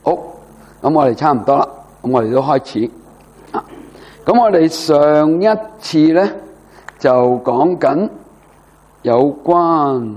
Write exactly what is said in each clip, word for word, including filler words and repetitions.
好，咁我哋差唔多啦，咁我哋都開始啊。咁我哋上一次咧就講緊有關呢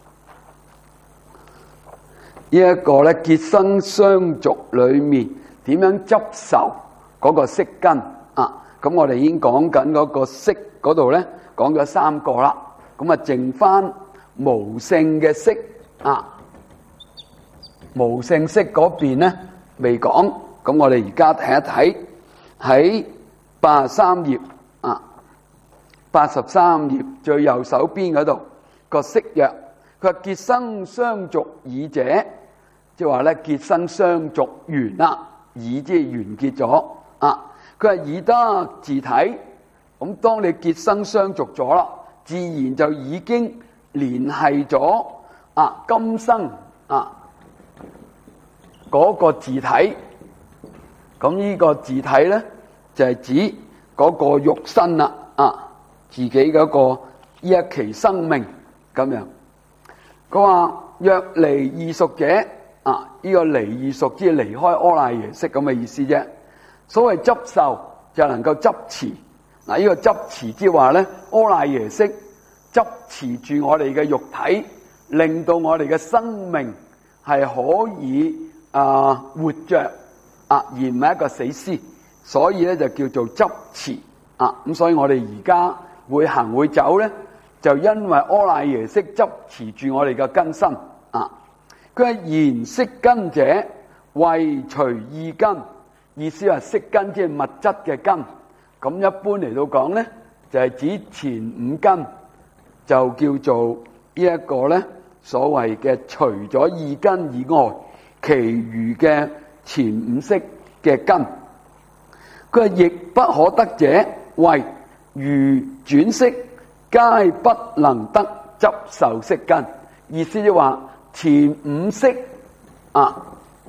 一個咧結生相續裏面點樣執受嗰個色根啊。咁我哋已經講緊嗰個色嗰度咧講咗三個啦，咁啊剩翻無性嘅色啊。無性色嗰邊咧未講，咁我哋而家睇一睇喺八十三頁啊，八十三頁最右手邊嗰度個色約，佢話結生相續已者，即係話咧結生相續完啦，已即係完結咗啊。佢話已得自體，咁當你結生相續咗啦，自然就已經聯繫咗啊今生啊。嗰個自體，咁呢個自體咧就係指嗰個肉身啦，啊，自己嗰個呢一期生命咁樣。佢話若離異熟者，啊，呢個離異熟即係離開阿賴耶識咁嘅意思啫。所謂執受就能夠執持，嗱呢個執持之話咧，阿賴耶識執持住我哋嘅肉體，令到我哋嘅生命係可以。啊，活着啊，而唔係一個死屍，所以咧就叫做執持啊。咁所以我哋而家會行會走咧，就因為阿賴耶識執持住我哋嘅根身啊。佢係言色根者，謂隨意根，意思係色根即係物質嘅根。咁一般嚟到講咧，就係指前五根，就叫做呢一個咧所謂嘅除咗意根以外。其餘嘅前五識嘅根，佢係亦不可得者，謂如轉識，皆不能得執受色根。意思就話前五識啊，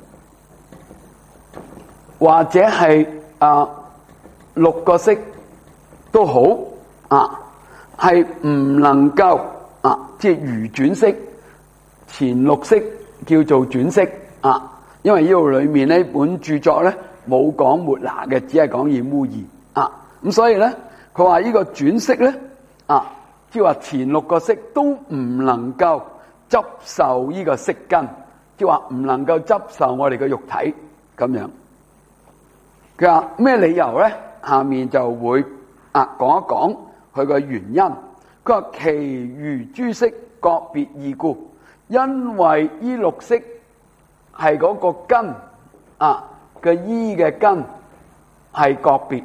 或者係啊六個識都好啊，係唔能夠啊，即係如轉識，前六識叫做轉識。啊，因為呢度裏面呢本著作咧冇講末那嘅，只係講染污二啊，咁所以咧佢話呢個轉識咧啊，即係話前六個識都唔能夠執受呢個色根，即係話唔能夠執受我哋嘅肉體咁樣。佢話咩理由咧？下面就會啊講一講佢個原因。佢話其餘諸識各別異故，因為呢六識。係嗰個根啊嘅依嘅根係個別，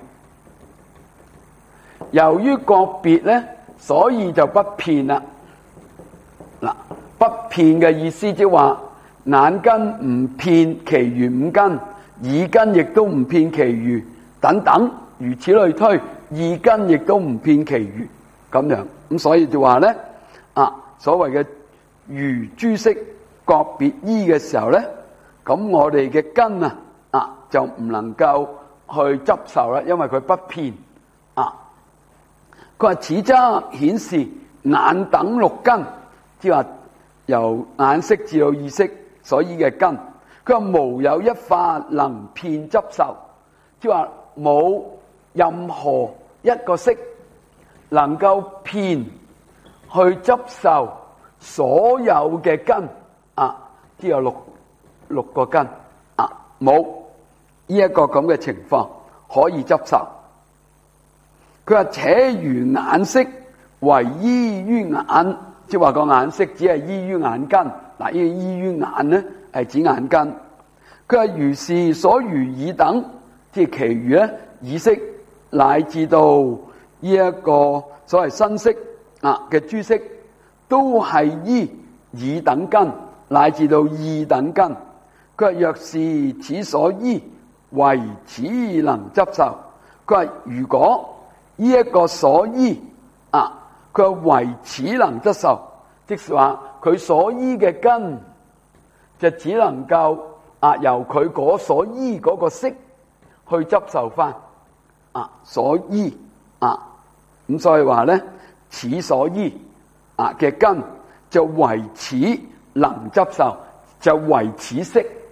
由於個別咧，所以就不遍啦。嗱，不遍嘅意思即係話眼根唔遍其餘五根，耳根亦都唔遍其餘等等，如此類推，意根亦都唔遍其餘咁樣。咁所以就話咧啊，所謂嘅餘諸識個別依嘅時候咧。咁我哋嘅根啊，啊就唔能夠去執受啦，因為佢不遍啊。佢話此則顯示眼等六根，即係話由眼識至到意識所依嘅根。佢話無有一法能遍執受，即係話冇任何一個識能夠遍去執受所有嘅根啊，即係有六。六個根啊，冇呢一個咁嘅情況可以執受。佢話且如眼識為依於眼，即係話個眼識只係依於眼根。嗱，呢個依於眼咧係指眼根。佢話如是所餘耳等，即係其餘咧耳識乃至到呢一個所謂身識啊嘅諸識，都係依耳等根乃至到意等根。佢話若是此所依，唯此能執受。佢話如果呢一個所依啊，佢話唯此能執受，即是話佢所依嘅根就只能夠啊由佢嗰所依嗰個識去執受翻啊所依啊，咁所以話咧，此所依啊嘅根就唯此能執受，就唯此識。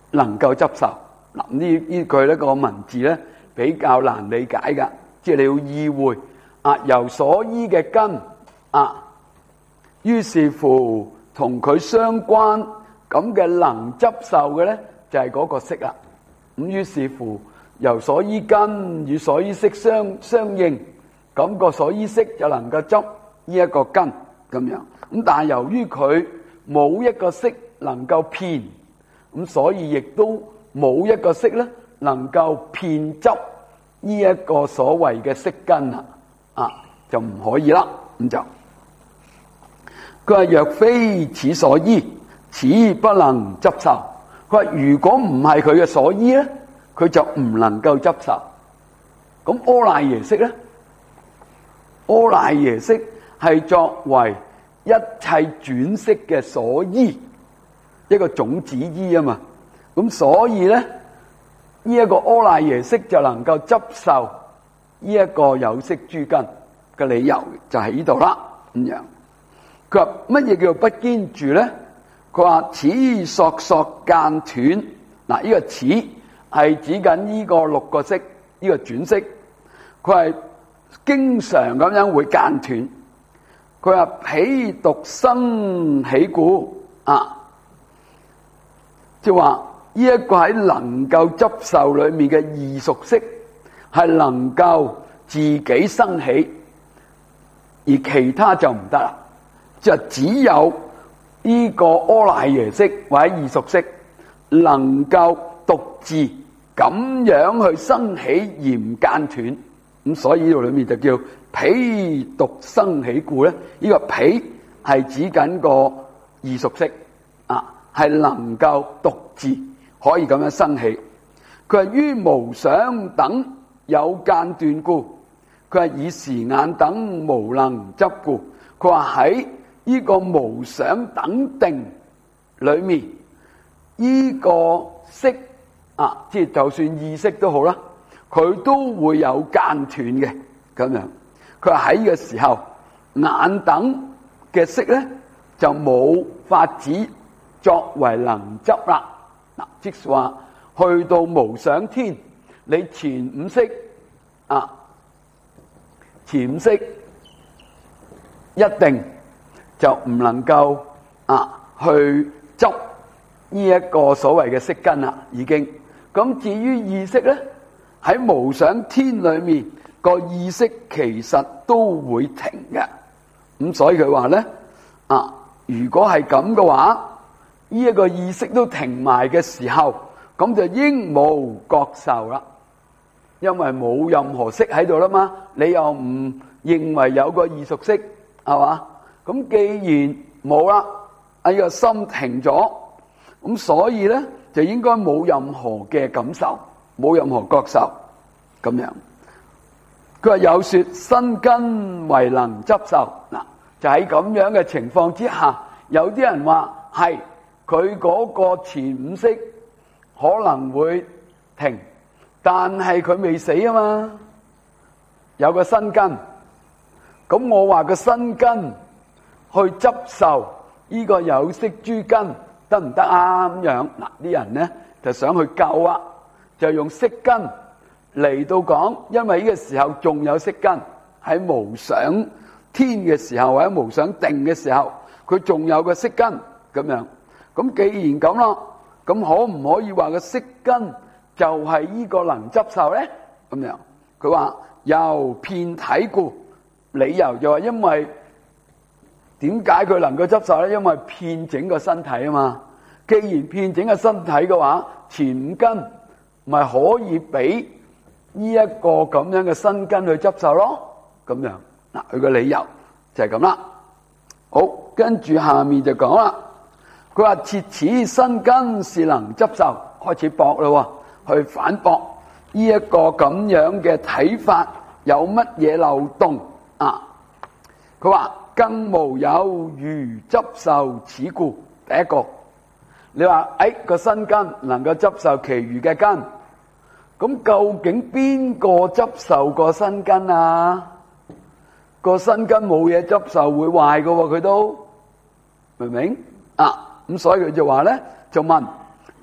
能夠執受。嗱，呢呢句呢個文字咧比較難理解噶，即係你要意會啊，由所依嘅根啊，於是乎同佢相關咁嘅能執受嘅咧，就係嗰個色啦。咁於是乎由所依根與所依色相相應，咁個所依色就能夠執呢一個根咁樣。咁但係由於佢冇一個色能夠遍，咁所以亦都冇一個色咧能夠遍執呢一個所謂嘅色根啊，啊就唔可以啦。咁就佢話若非此所依，此不能執受。佢話如果唔係佢嘅所依咧，佢就唔能夠執受。咁阿賴耶識咧，阿賴耶識係作為一切轉識嘅所依，一個種子依啊嘛。咁所以咧，呢一個阿賴耶識就能夠執受呢一個有色諸根嘅理由就喺呢度啦。咁樣佢話乜嘢叫做不堅住咧？佢話此索索間斷。嗱，呢個此係指緊呢個六個識，呢個轉識，佢係經常咁樣會間斷。佢話彼獨生起故啊，即係話呢一個喺能夠執受裏面嘅異熟識係能夠自己生起，而其他就唔得啦。就只有呢個阿賴耶識或者異熟識能夠獨自咁樣去生起而唔間斷。咁所以呢度裏面就叫彼獨生起故咧。呢、這個彼係指緊個異熟識啊，係能夠獨自可以咁樣生起。佢係於無想等有間斷故，佢係以時眼等無能執故。佢話喺呢個無想等定裏面，呢、這個識啊，即係就算意識都好啦，佢都會有間斷嘅咁樣。佢話喺呢個時候，眼等嘅識咧就冇法子作為能執啦。嗱，即係話去到無想天，你前五識啊，前五識一定就唔能夠啊去執呢一個所謂嘅色根啦，已經。咁至於意識咧，喺無想天裏面個意識其實都會停嘅。咁所以佢話咧啊，如果係咁嘅話，呢一個意識都停埋嘅時候，咁就應無覺受啦，因為冇任何識喺度啦嘛，你又唔認為有個異熟識係嘛？咁既然冇啦，呢個心停咗，咁所以咧就應該冇任何嘅感受，冇任何覺受咁樣。佢話有說身根為能執受。嗱，就喺咁樣嘅情況之下，有啲人話係佢嗰個前五識可能會停，但係佢未死啊嘛，有個身根。咁我話個身根去執受呢個有色諸根得唔得啊？咁樣嗱，啲人咧就想去救啊，就用色根嚟到講，因為呢個時候仲有色根喺無想天嘅時候或者無想定嘅時候，佢仲有個色根咁樣。咁既然咁咯，咁可唔可以話個色根就係呢個能執受咧？咁樣佢話由遍體故，理由就係因為點解佢能夠執受咧？因為遍整個身體啊嘛。既然遍整個身體嘅話，前五根咪可以俾呢一個咁樣嘅身根去執受咯。咁樣嗱，佢個理由就係咁啦。好，跟住下面就講啦。佢話設此身根是能執受，開始駁咯，去反駁呢一個咁樣嘅睇法有乜嘢漏洞啊？佢話更無有如執受此故。第一個，你話誒個身根能夠執受其餘嘅根，咁究竟邊個執受個身根啊？個身根冇嘢執受會壞噶，佢都明唔明啊？咁所以佢就話咧，就問邊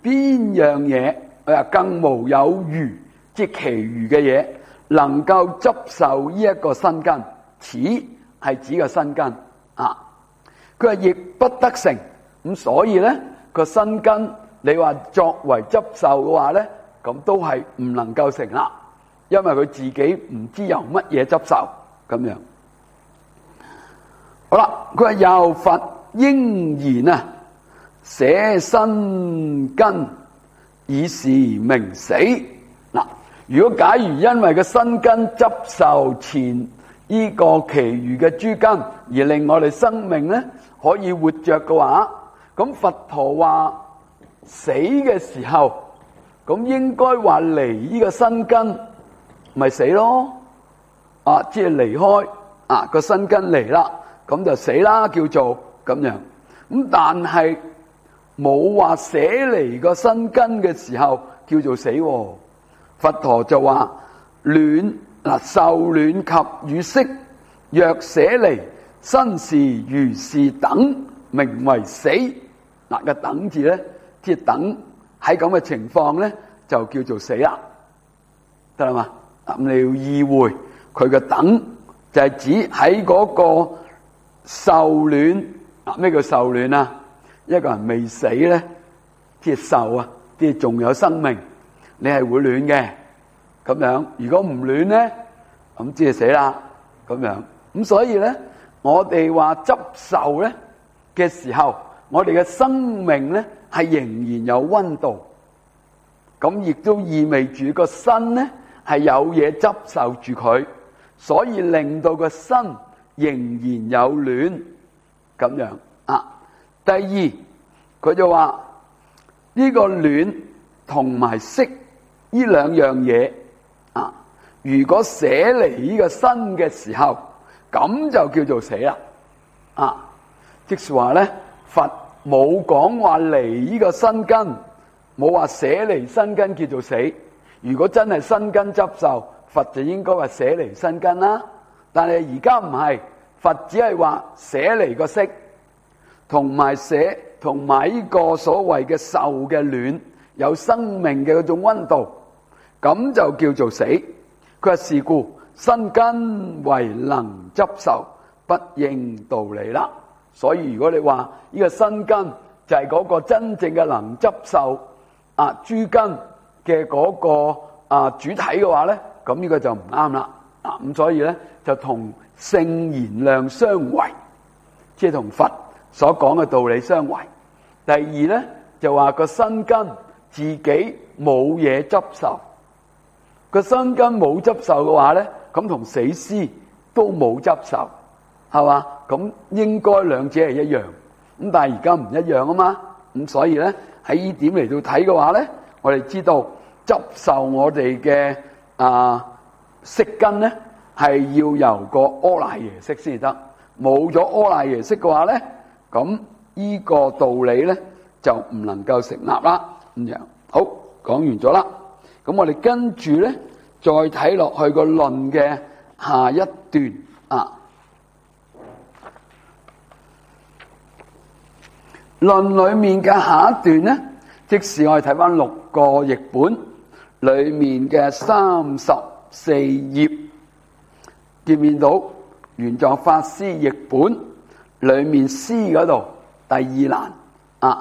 邊樣嘢佢話更無有餘，即係其餘嘅嘢能夠執受呢一個身根，此係指個身根啊。佢話亦不得成，咁所以咧個身根你話作為執受嘅話咧，咁都係唔能夠成啦，因為佢自己唔知由乜嘢執受咁樣。好啦，佢話又佛應然啊，捨身根以是名死。嗱，如果假如因為個身根執受前呢個其餘嘅諸根，而令我哋生命咧可以活着嘅話，咁佛陀話死嘅時候，咁應該話離呢個身根，咪死咯？啊，即係離開啊個身根離啦。咁就死啦，叫做咁樣。咁但係冇話捨離個身根嘅時候叫做死。佛陀就話暖嗱受暖及與息，若捨離身時如是等，名為死。嗱個等字咧，即係等喺咁嘅情況咧，就叫做死啦，得啦嘛？咁你要意會佢嘅等就係指喺嗰個受暖。咩叫受暖啊？一個人未死咧，即係受啊，即係仲有生命，你係會暖嘅咁樣。如果唔暖咧，咁即係死啦咁樣。咁所以咧，我哋話執受咧嘅時候，我哋嘅生命咧係仍然有溫度，咁亦都意味住個身咧係有嘢執受住佢，所以令到個身仍然有暖咁樣啊。第二，佢就話呢個暖同埋息呢兩樣嘢啊，如果捨離呢個身嘅時候，咁就叫做死啦啊！即是話咧，佛冇講話離呢個身根，冇話捨離身根叫做死。如果真係身根執受，佛就應該話捨離身根啦。但係而家唔係，佛只係話捨離個息，同埋捨同埋呢個所謂嘅受嘅暖，有生命嘅嗰種溫度，咁就叫做死。佢話是故身根為能執受，不應道理啦。所以如果你話呢個身根就係嗰個真正嘅能執受啊諸根嘅嗰個啊主體嘅話咧，咁呢個就唔啱啦。啊咁所以咧就同聖言量相違，即係同佛所講嘅道理相違。第二咧就話個身根自己冇嘢執受，個身根冇執受嘅話咧，咁同死屍都冇執受，係嘛？咁應該兩者係一樣，咁但係而家唔一樣啊嘛。咁所以咧喺呢點嚟到睇嘅話咧，我哋知道執受我哋嘅啊色根咧係要由個阿賴耶識先得，冇咗阿賴耶識嘅話咧，咁呢個道理咧就唔能夠成立啦。咁樣好，講完咗啦，咁我哋跟住咧再睇落去個論嘅下一段啊。論裏面嘅下一段咧，即使我哋睇翻六個譯本裏面嘅三十四頁，見唔見到玄奘法師譯本裏面詩嗰度第二欄啊？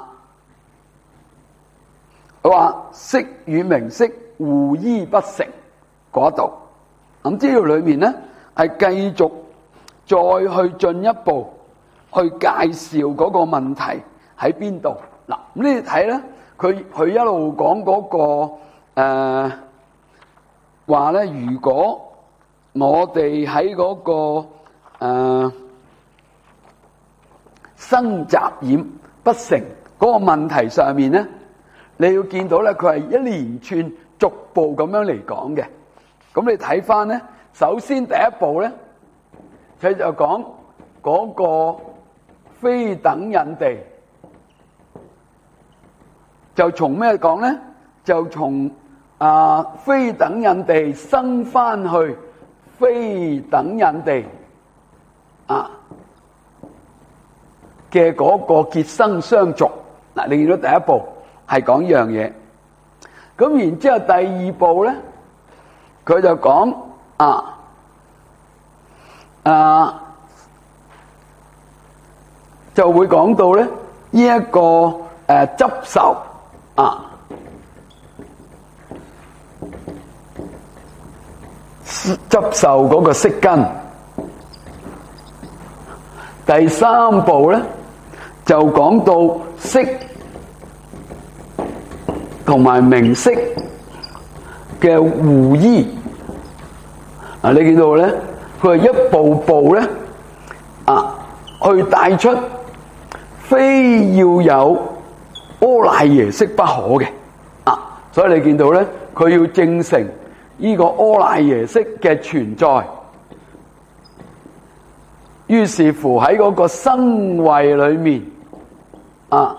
佢話色與名色互依不成嗰度，咁呢度裏面咧係繼續再去進一步去介紹嗰個問題喺邊度。嗱，咁你睇咧，佢佢一路講嗰個誒話咧，如果我哋喺嗰個誒、呃、生雜染不成嗰個問題上面咧，你要見到咧，佢係一連串逐步咁樣嚟講嘅。咁你睇翻咧，首先第一步咧，佢就講嗰個非等引地，就從咩講咧？就從啊非等引地生翻去非等引地啊嘅嗰個結生相續。嗱，你見到第一步係講呢樣嘢。咁然之後第二步咧，佢就講啊啊，就會講到咧呢一個誒執受啊，執受嗰個色根。第三步咧就講到色同埋名色嘅互依。啊，你見到咧，佢係一步步咧啊，去帶出非要有阿賴耶識不可嘅啊，所以你見到咧，佢要證成呢個阿賴耶識嘅存在。於是乎喺嗰個生慧裏面啊，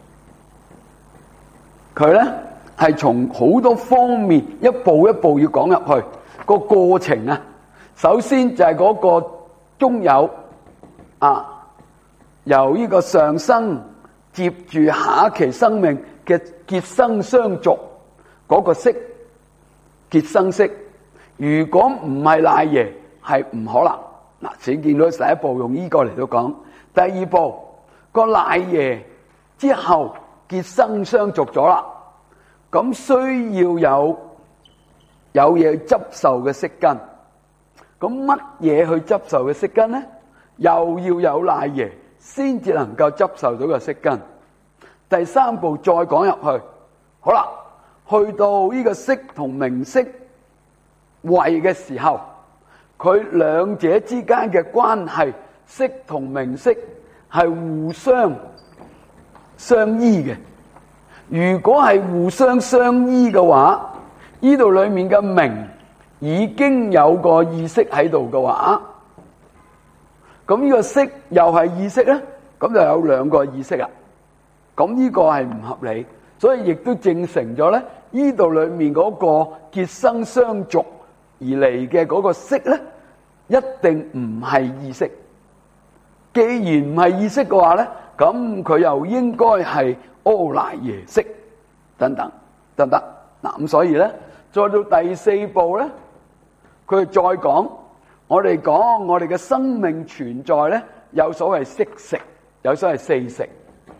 佢咧係從好多方面一步一步要講入去個過程啊。首先就係嗰個中有啊，由呢個上生接住下一期生命嘅結生相續嗰個色結生色，如果唔係賴耶係唔可能。嗱，先見到第一步用呢個嚟到講，第二步個賴耶之後結生相續咗啦，咁需要有有嘢執受嘅色根。咁乜嘢去執受嘅色根咧？又要有賴耶先至能夠執受到個色根。第三步再講入去，好啦，去到呢個色同名色位嘅時候，佢兩者之間嘅關係，色同名色係互相相依嘅。如果係互相相依嘅話，呢度裏面嘅名已經有個意識喺度嘅話，咁呢個色又係意識咧，咁就有兩個意識啦。咁呢個係唔合理，所以亦都證成咗咧，呢度裏面嗰個結生相續而嚟嘅嗰個色咧，一定唔係意識。既然唔係意識嘅話咧，咁佢又應該係阿賴耶識等等，得唔得？嗱，咁所以咧，再到第四步咧，佢再講，我哋講我哋嘅生命存在咧，有所謂色食，有所謂四食。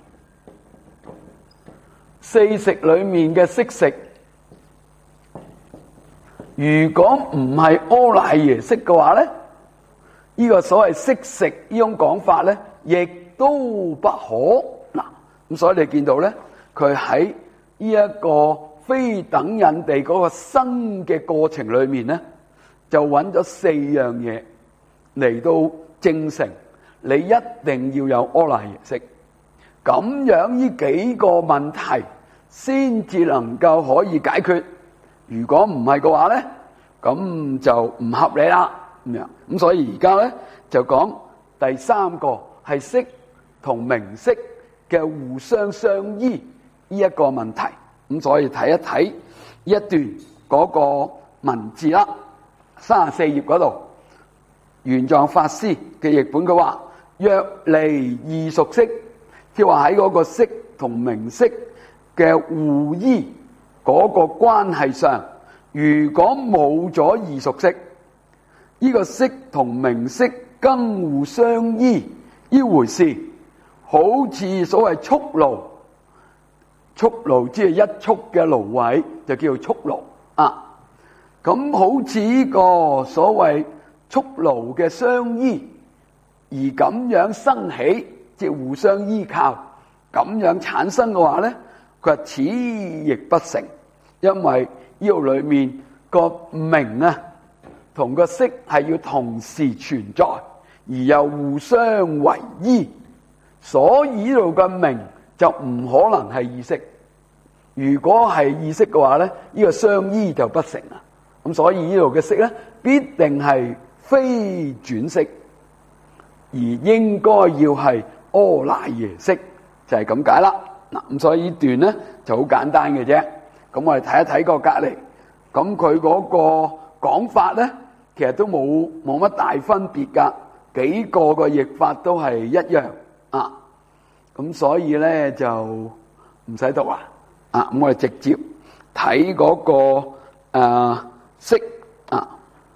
四食裏面嘅色食，如果唔係阿賴耶識嘅話咧，呢、這個所謂色食呢種講法咧，亦都不可。嗱，咁所以你見到咧，佢喺呢一個非等引地嗰個生嘅過程裏面咧，就揾咗四樣嘢嚟到證成你一定要有阿賴耶識，咁樣呢幾個問題先至能夠可以解決。如果唔係嘅話咧，咁就唔合理啦。咁樣，咁所以而家咧就講第三個係色同名色嘅互相相依呢一個問題。咁所以睇一睇呢一段嗰個文字啦，三十四頁嗰度，玄奘法師嘅譯本佢話：若離異熟識，即係話喺嗰個色同名色嘅互依嗰個關係上，如果冇咗異熟識，呢個色同名色更互相依呢回事，好似所謂束爐，束爐即係一束嘅爐位就叫做束爐啊。咁好似呢個所謂束爐嘅相依，而咁樣生起，即係互相依靠，咁樣產生嘅話咧，佢話此亦不成，因為呢度裏面個名啊同個色係要同時存在，而又互相為依，所以呢度嘅名就唔可能係意識。如果係意識嘅話咧，呢個相依就不成啦。咁所以呢度嘅色咧，必定係非轉識，而應該要係阿賴耶識，就係咁解啦。嗱，咁所以呢段咧就好簡單嘅啫。咁我哋睇一睇個隔離，咁佢嗰個講法咧，其實都冇冇乜大分別噶，幾個個譯法都係一樣啊。咁所以咧就唔使讀啦。 啊，咁我哋直接睇嗰、那個誒色啊。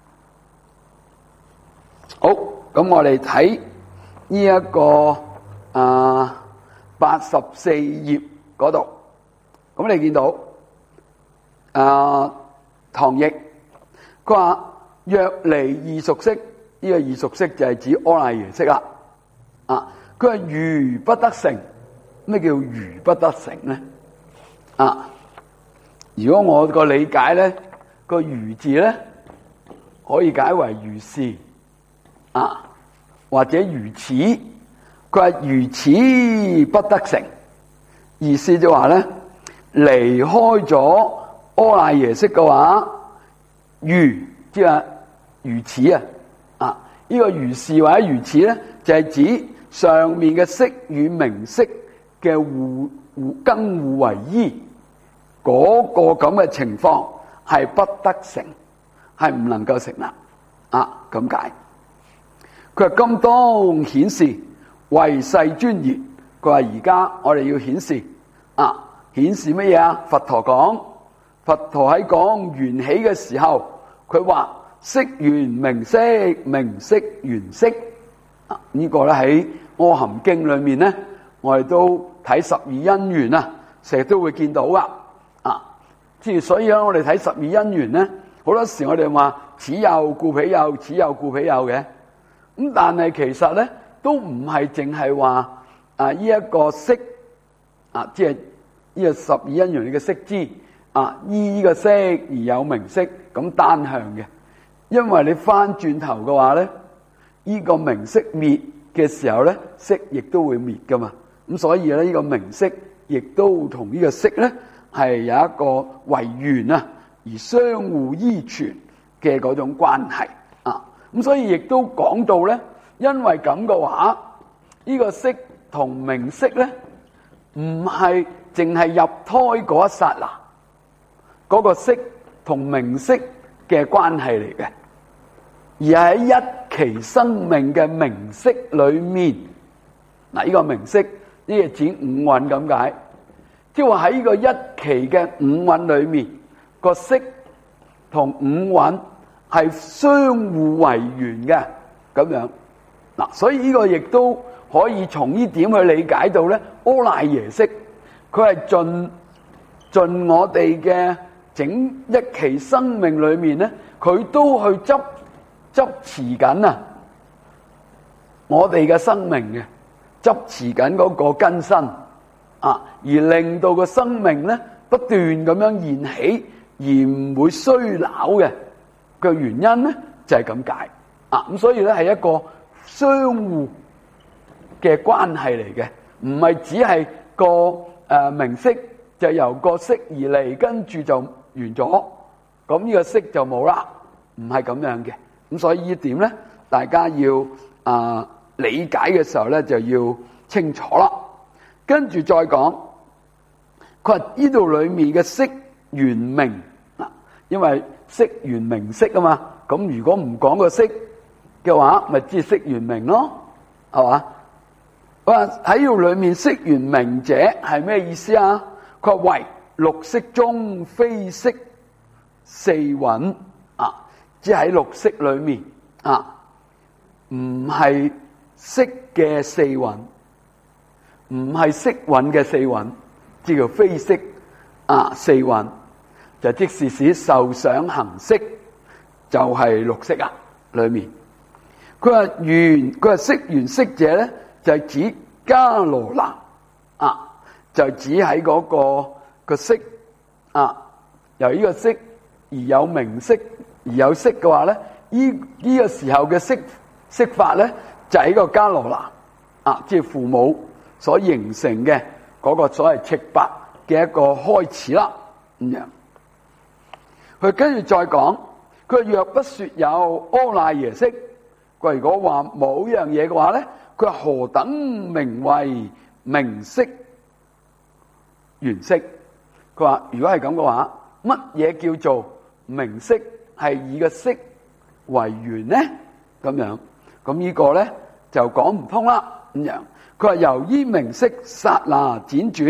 好，咁我哋睇呢一個誒八十四頁嗰度，咁你見到誒唐譯，佢話若離異熟色，呢、這個異熟色就係指阿賴耶識啦。啊，佢話如不得成，咩叫如不得成咧？啊，如果我個理解咧，個如字咧可以解為如是啊，或者如此。佢話如此不得成，意思就話咧離開咗阿賴耶識嘅話，如即係如此啊。啊，呢、這個如是或者如此咧，就係、是、指上面嘅色與名色嘅互互更互為依，嗰、那個咁嘅情況係不得成，係唔能夠成立啊。咁解。佢話今當顯示為世尊言，佢話而家我哋要顯示啊，顯示乜嘢啊？佛陀講，佛陀喺講緣起嘅時候，佢話色緣名色，名色緣色啊。這個、呢個咧喺《阿含經》裏面咧，我哋都睇十二因緣啊，成日都會見到噶啊。即係所以咧，我哋睇十二因緣咧，好多時我哋話此有故彼有，此有故彼有嘅。咁但係其實咧，都唔係淨係話啊呢一個色啊，即係呢個十二因緣嘅色支啊，依呢個色而有名色咁單向嘅。因為你翻轉頭嘅話咧，呢、這個名色滅嘅時候咧，色亦都會滅噶嘛。咁所以咧，呢個名色亦都同呢個色咧係有一個為緣啊，而相互依存嘅嗰種關係啊。咁所以亦都講到咧，因為咁嘅話，呢、這個色同名色咧，唔係淨係入胎嗰一剎那，嗰、那個色同名色嘅關係嚟嘅，而係喺一期生命嘅名色裏面。嗱，呢個名色呢個指五蘊咁解，即係話喺呢個一期嘅五蘊裏面，個色同五蘊係相互為緣嘅咁樣。嗱，所以呢個亦都可以從呢點去理解到咧，阿賴耶識佢係盡盡我哋嘅整一期生命裏面咧，佢都去執執持緊啊，我哋嘅生命嘅執持緊嗰個根身啊，而令到個生命咧不斷咁樣現起，而唔會衰老嘅嘅原因咧就係咁解啊。咁所以咧係一個相互嘅關係嚟嘅，唔係只係個誒名色就由個色而嚟，跟住就完咗，咁呢個色就冇啦，唔係咁樣嘅。咁所以呢點咧，大家要啊、呃、理解嘅時候咧就要清楚啦。跟住再講，佢話呢度裏面嘅色緣名嗱，因為色緣名色啊嘛，咁如果唔講個色嘅話，咪即係色緣名咯，係嘛？佢話喺呢度裏面色緣名者係咩意思啊？佢話為六色中非色四蘊啊，即係喺六色裏面啊，唔係色嘅四蘊，唔係色蘊嘅四蘊，即叫非色啊四蘊，就即是使受想行識就係六色啊裏面。佢話緣，佢話色緣色者咧，就係指迦羅那啊，就指喺嗰個個色啊，由呢個色而有名色而有色嘅話咧，呢呢個時候嘅色色法咧，就喺個迦羅那啊，即係父母所形成嘅嗰個所謂赤白嘅一個開始啦。咁樣，佢跟住再講，佢若不說有阿賴耶識。佢如果話冇一樣嘢嘅話咧，佢何等名為名色緣色？佢話如果係咁嘅話，乜嘢叫做名色係以個色為緣咧？咁樣，咁呢個咧就講唔通啦。咁樣，佢話由於名色剎那輾轉，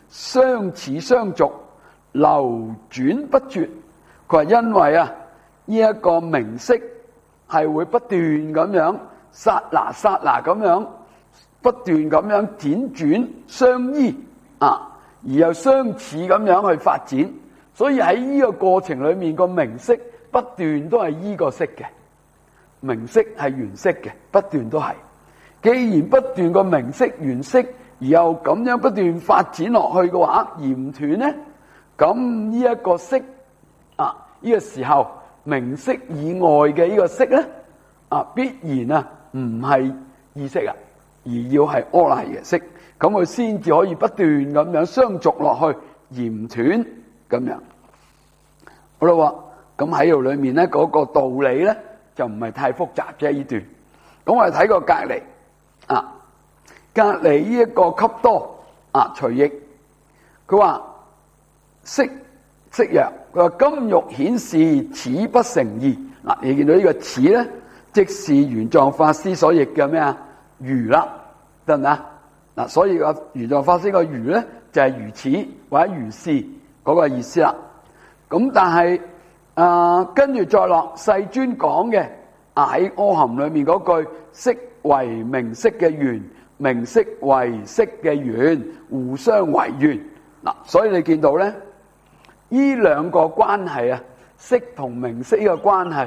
相似相續，流轉不絕。佢話因為啊，呢、這、一個名色係會不斷咁樣剎那剎那咁樣不斷咁樣輾轉相依啊，而又相似咁樣去發展。所以喺呢個過程裏面，個名色不斷都係依個色嘅，名色係原色嘅，不斷都係。既然不斷個名色原色，而又咁樣不斷發展落去嘅話，而唔斷咧，咁呢一個色啊，呢、這個時候名色以外嘅呢個色咧，啊必然啊唔係意識啊，而要係阿賴耶識，咁佢先至可以不斷咁樣相續落去，而唔斷咁樣。好啦，咁喺度裏面咧嗰、那個道理咧就唔係太複雜啫呢段。咁我哋睇個隔離啊，隔離呢一個笈多啊隨譯，佢話色色曰，佢話今欲顯示此不成義。嗱，你見到呢個此咧，即是玄奘法師所譯嘅咩啊？如啦，得唔得？嗱，所以個玄奘法師個如咧就係、是、如此或者如是嗰個意思啦。咁但係啊，跟住再落世尊講嘅啊，喺阿含裏面嗰句色為名色嘅緣，名色為色嘅緣，互相為緣。嗱，所以你見到咧，呢兩個關係啊，色同名色呢個關係，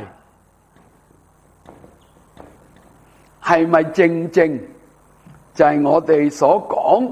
係咪正正就係我哋所講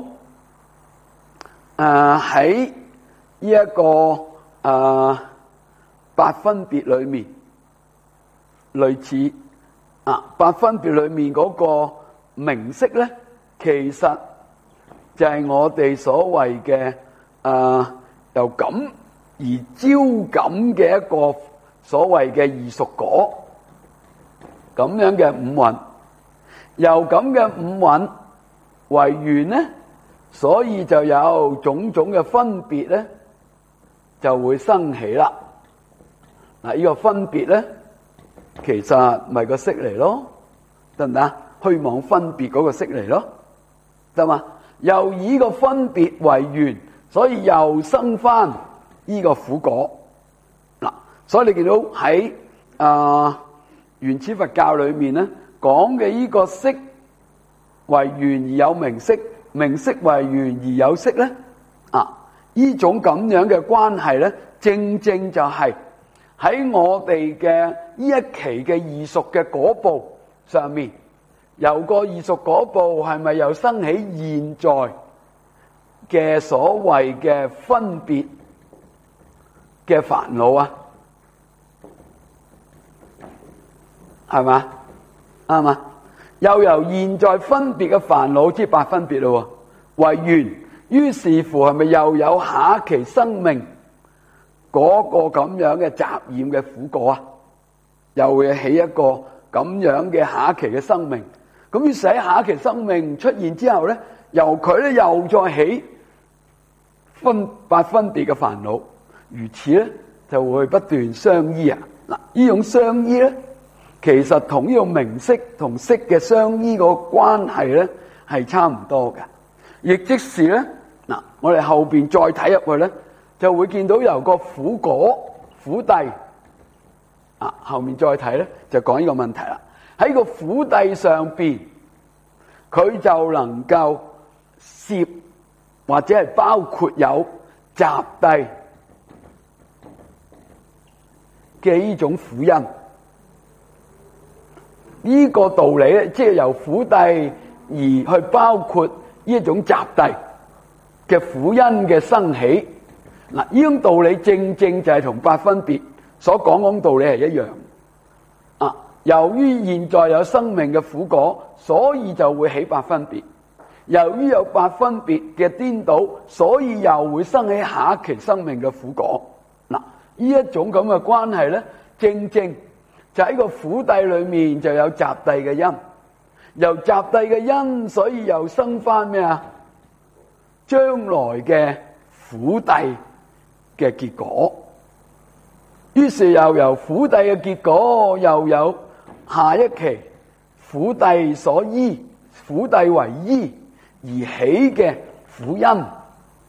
誒喺呢一個誒、呃，八分別裏面類似啊，八分別裏面嗰個名色咧，其實就係我哋所謂嘅誒由感而招感嘅一個所謂嘅異熟果，咁樣嘅五蘊，由咁嘅五蘊為緣咧，所以就有種種嘅分別咧。就會生起啦。嗱，呢個分別咧，其實咪個色嚟咯，得唔得？虛妄分別嗰個色嚟咯，得嘛？又以呢個分別為緣，所以又生翻呢個苦果。嗱，所以你見到喺啊、呃、原始佛教裏面咧講嘅呢個色為緣而有名色，名色為緣而有色咧，啊。呢種咁樣嘅關係咧，正正就係喺我哋嘅呢一期嘅異熟嘅果報上面，由個異熟果報係咪又生起現在嘅所謂嘅分別嘅煩惱啊？係嘛？啱嘛？又由現在分別嘅煩惱，即係八分別咯，為緣。於是乎係咪又有下一期生命嗰個咁樣嘅雜染嘅苦果啊？又會起一個咁樣嘅下一期嘅生命。咁於是喺下一期生命出現之後咧，由佢咧又再起分八分別嘅煩惱，如此咧就會不斷相依啊！嗱，呢種相依咧，其實同呢個名色同色嘅相依個關係咧係差唔多嘅。亦即是咧，嗱，我哋後邊再睇入去咧，就會見到由個苦果苦諦啊，後面再睇咧就講呢個問題啦。喺個苦諦上邊，佢就能夠攝或者係包括有集諦嘅呢種苦因。呢、這個道理咧，即係由苦諦而去包括呢一種集諦嘅苦因嘅生起，嗱，呢種道理正正就係同八分別所講嗰種道理係一樣啊。由於現在有生命嘅苦果，所以就會起八分別；由於有八分別嘅顛倒，所以又會生起下一期生命嘅苦果。嗱，呢一種咁嘅關係咧，正正就喺個苦諦裏面就有集諦嘅因。由集諦嘅因，所以又生翻咩啊？將來嘅苦諦嘅結果，於是又由苦諦嘅結果，又有下一期苦諦所依，苦諦為依而起嘅苦因，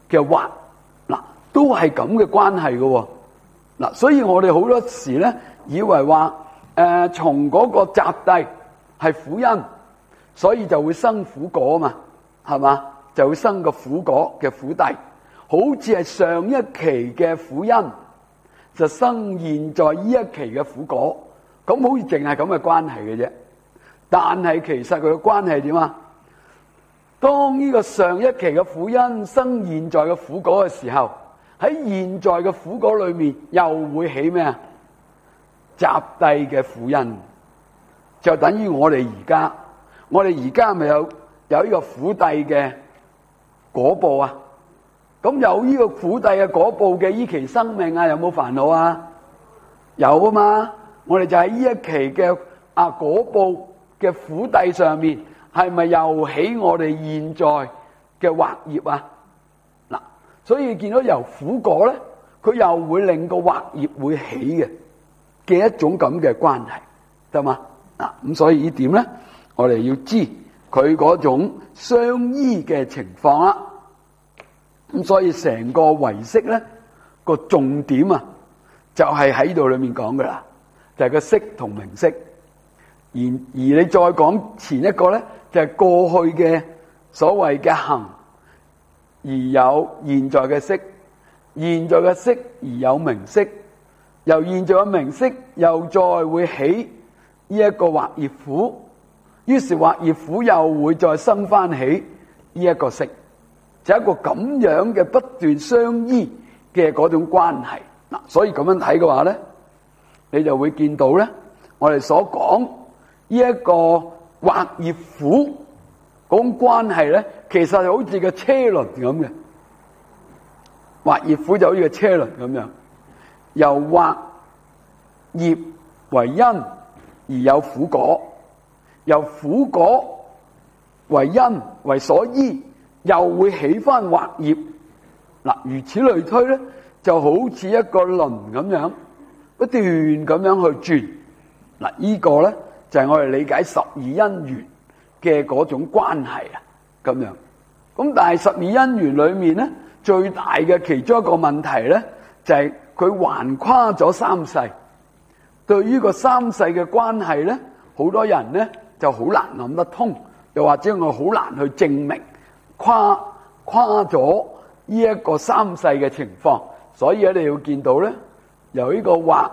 嘅畫，嗱都係咁嘅關係嘅。嗱，所以我哋好多時咧以為話誒從嗰個集諦係苦因，所以就會生苦果嘛，係嘛？就會生個苦果嘅苦諦，好似係上一期嘅苦因就生現在呢一期嘅苦果，咁好似淨係咁嘅關係嘅啫。但係其實佢嘅關係係點啊？當呢個上一期嘅苦因生現在嘅苦果嘅時候，喺現在嘅苦果裏面又會起咩啊？集諦嘅苦因，就等於我哋而家，我哋而家咪有有呢個苦諦嘅果報啊？咁有呢個苦諦嘅果報嘅呢期生命啊，有冇煩惱啊？有啊嘛！我哋就喺呢一期嘅啊果報嘅苦諦上面，係咪又起我哋現在嘅惑業啊？嗱，所以見到由苦果咧，佢又會令個惑業會起嘅嘅一種咁嘅關係，得嘛？嗱，咁所以呢點咧，我哋要知佢嗰種相依嘅情況啦。咁所以成個唯識咧個重點啊，就係喺度裏面講噶啦，就係個識同名色。而而你再講前一個咧，就係過去嘅所謂嘅行，而有現在嘅識，現在嘅識而有名色，由現在嘅名色又再會起呢一個惑業苦，於是惑業苦又會再生翻起呢一個識。就一個咁樣嘅不斷相依嘅嗰種關係嗱，所以咁樣睇嘅話咧，你就會見到咧，我哋所講呢一個惑業苦嗰種關係咧，其實係好似個車輪咁嘅，惑業苦就好似個車輪咁樣，由惑業為因而有苦果，由苦果為因為所依，又會起翻惑業，嗱，如此類推咧，就好似一個輪咁樣，不斷咁樣去轉。嗱，呢個咧就係我哋理解十二因緣嘅嗰種關係啊，咁樣。咁但係十二因緣裏面咧，最大嘅其中一個問題咧，就係佢橫跨咗三世。對於個三世嘅關係咧，好多人咧就好難諗得通，又或者我好難去證明。跨跨咗呢一個三世嘅情況，所以你要見到咧，由呢個惑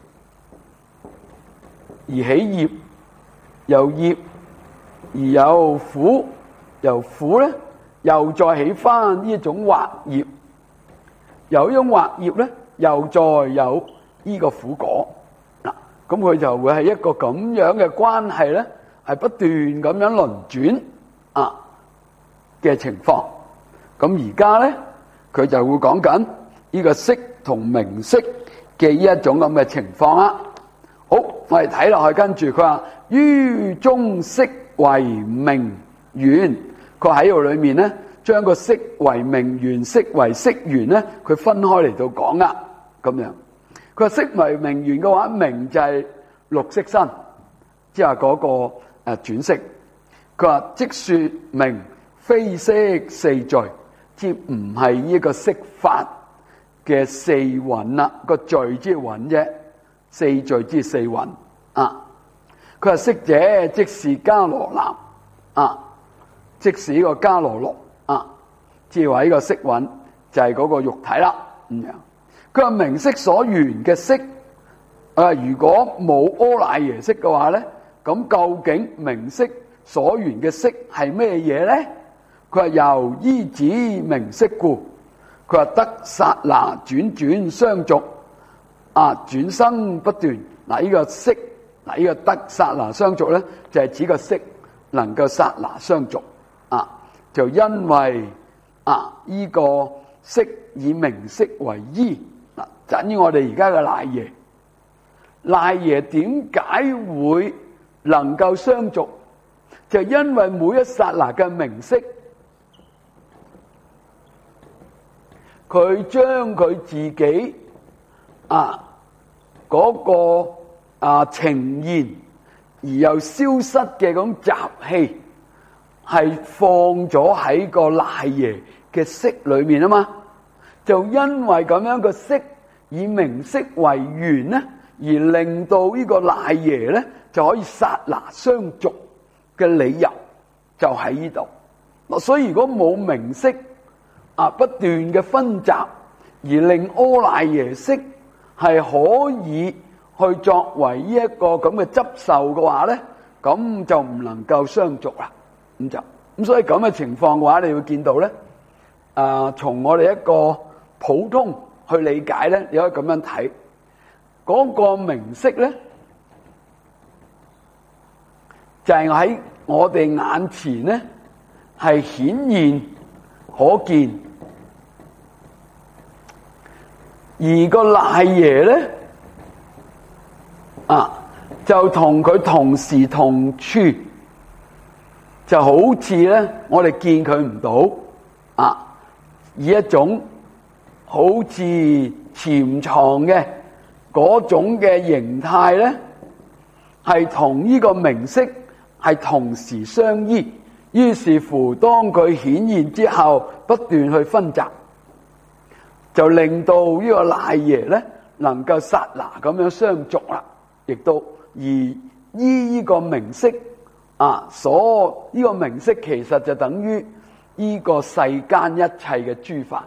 而起業，由業而有苦，由苦咧又再起翻呢一種惑業，由呢種惑業咧又再有呢個苦果嗱，咁佢就會係一個咁樣嘅關係咧，係不斷咁樣輪轉啊嘅情況。咁而家咧，佢就會講緊呢個識同名色嘅呢一種咁嘅情況啦。好，我哋睇落去，跟住佢話於中識為名緣，佢喺度裏面咧，將個識為名緣，識為識緣咧，佢分開嚟到講啦。咁樣，佢話識為名緣嘅話，名就係六識身，即係嗰個誒轉識。佢話即說名。非識四序，即唔係呢個釋法嘅四蘊啦，個序即係蘊啫，四序即係四蘊啊。佢話識者即是迦羅男啊，即是呢個迦羅羅啊，即係話呢個識蘊就係嗰個肉體啦咁樣。佢話名色所緣嘅識啊，如果冇阿賴耶識嘅話咧，咁究竟名色所緣嘅識係咩嘢咧？佢話由依止名色故，佢話得剎那轉轉相續啊，轉生不斷。嗱，呢個識，嗱，呢個得剎那相續咧，就係指個識能夠剎那相續啊。就因為啊，呢個識以名色為依嗱，等於我哋而家嘅賴耶，賴耶點解會能夠相續？就因為每一剎那嘅名色。佢將佢自己啊嗰個啊呈現而又消失嘅咁習氣，係放咗喺個賴耶嘅色裏面啊嘛，就因為咁樣個色以名色為緣咧，而令到呢個賴耶咧就可以剎那相續嘅理由就喺呢度。所以如果冇名色啊不斷嘅分集，而令阿賴耶識係可以去作為呢一個咁嘅執受嘅話咧，咁就唔能夠相續啦。咁就咁，所以咁嘅情況嘅話，你會見到咧，啊，從我哋一個普通去理解咧，你可以咁樣睇，嗰個名色咧，就係喺我哋眼前咧，係顯現可見，而個賴耶咧，啊，就同佢同時同處，就好似咧，我哋見佢唔到，啊，以一種好似潛藏嘅嗰種嘅形態咧，係同呢個名色係同時相依。於是乎，當佢顯現之後，不斷去分集，就令到呢個賴耶咧能夠剎那咁樣相續啦，亦都而依呢個名色啊，所呢、這個名色其實就等於呢個世間一切嘅諸法，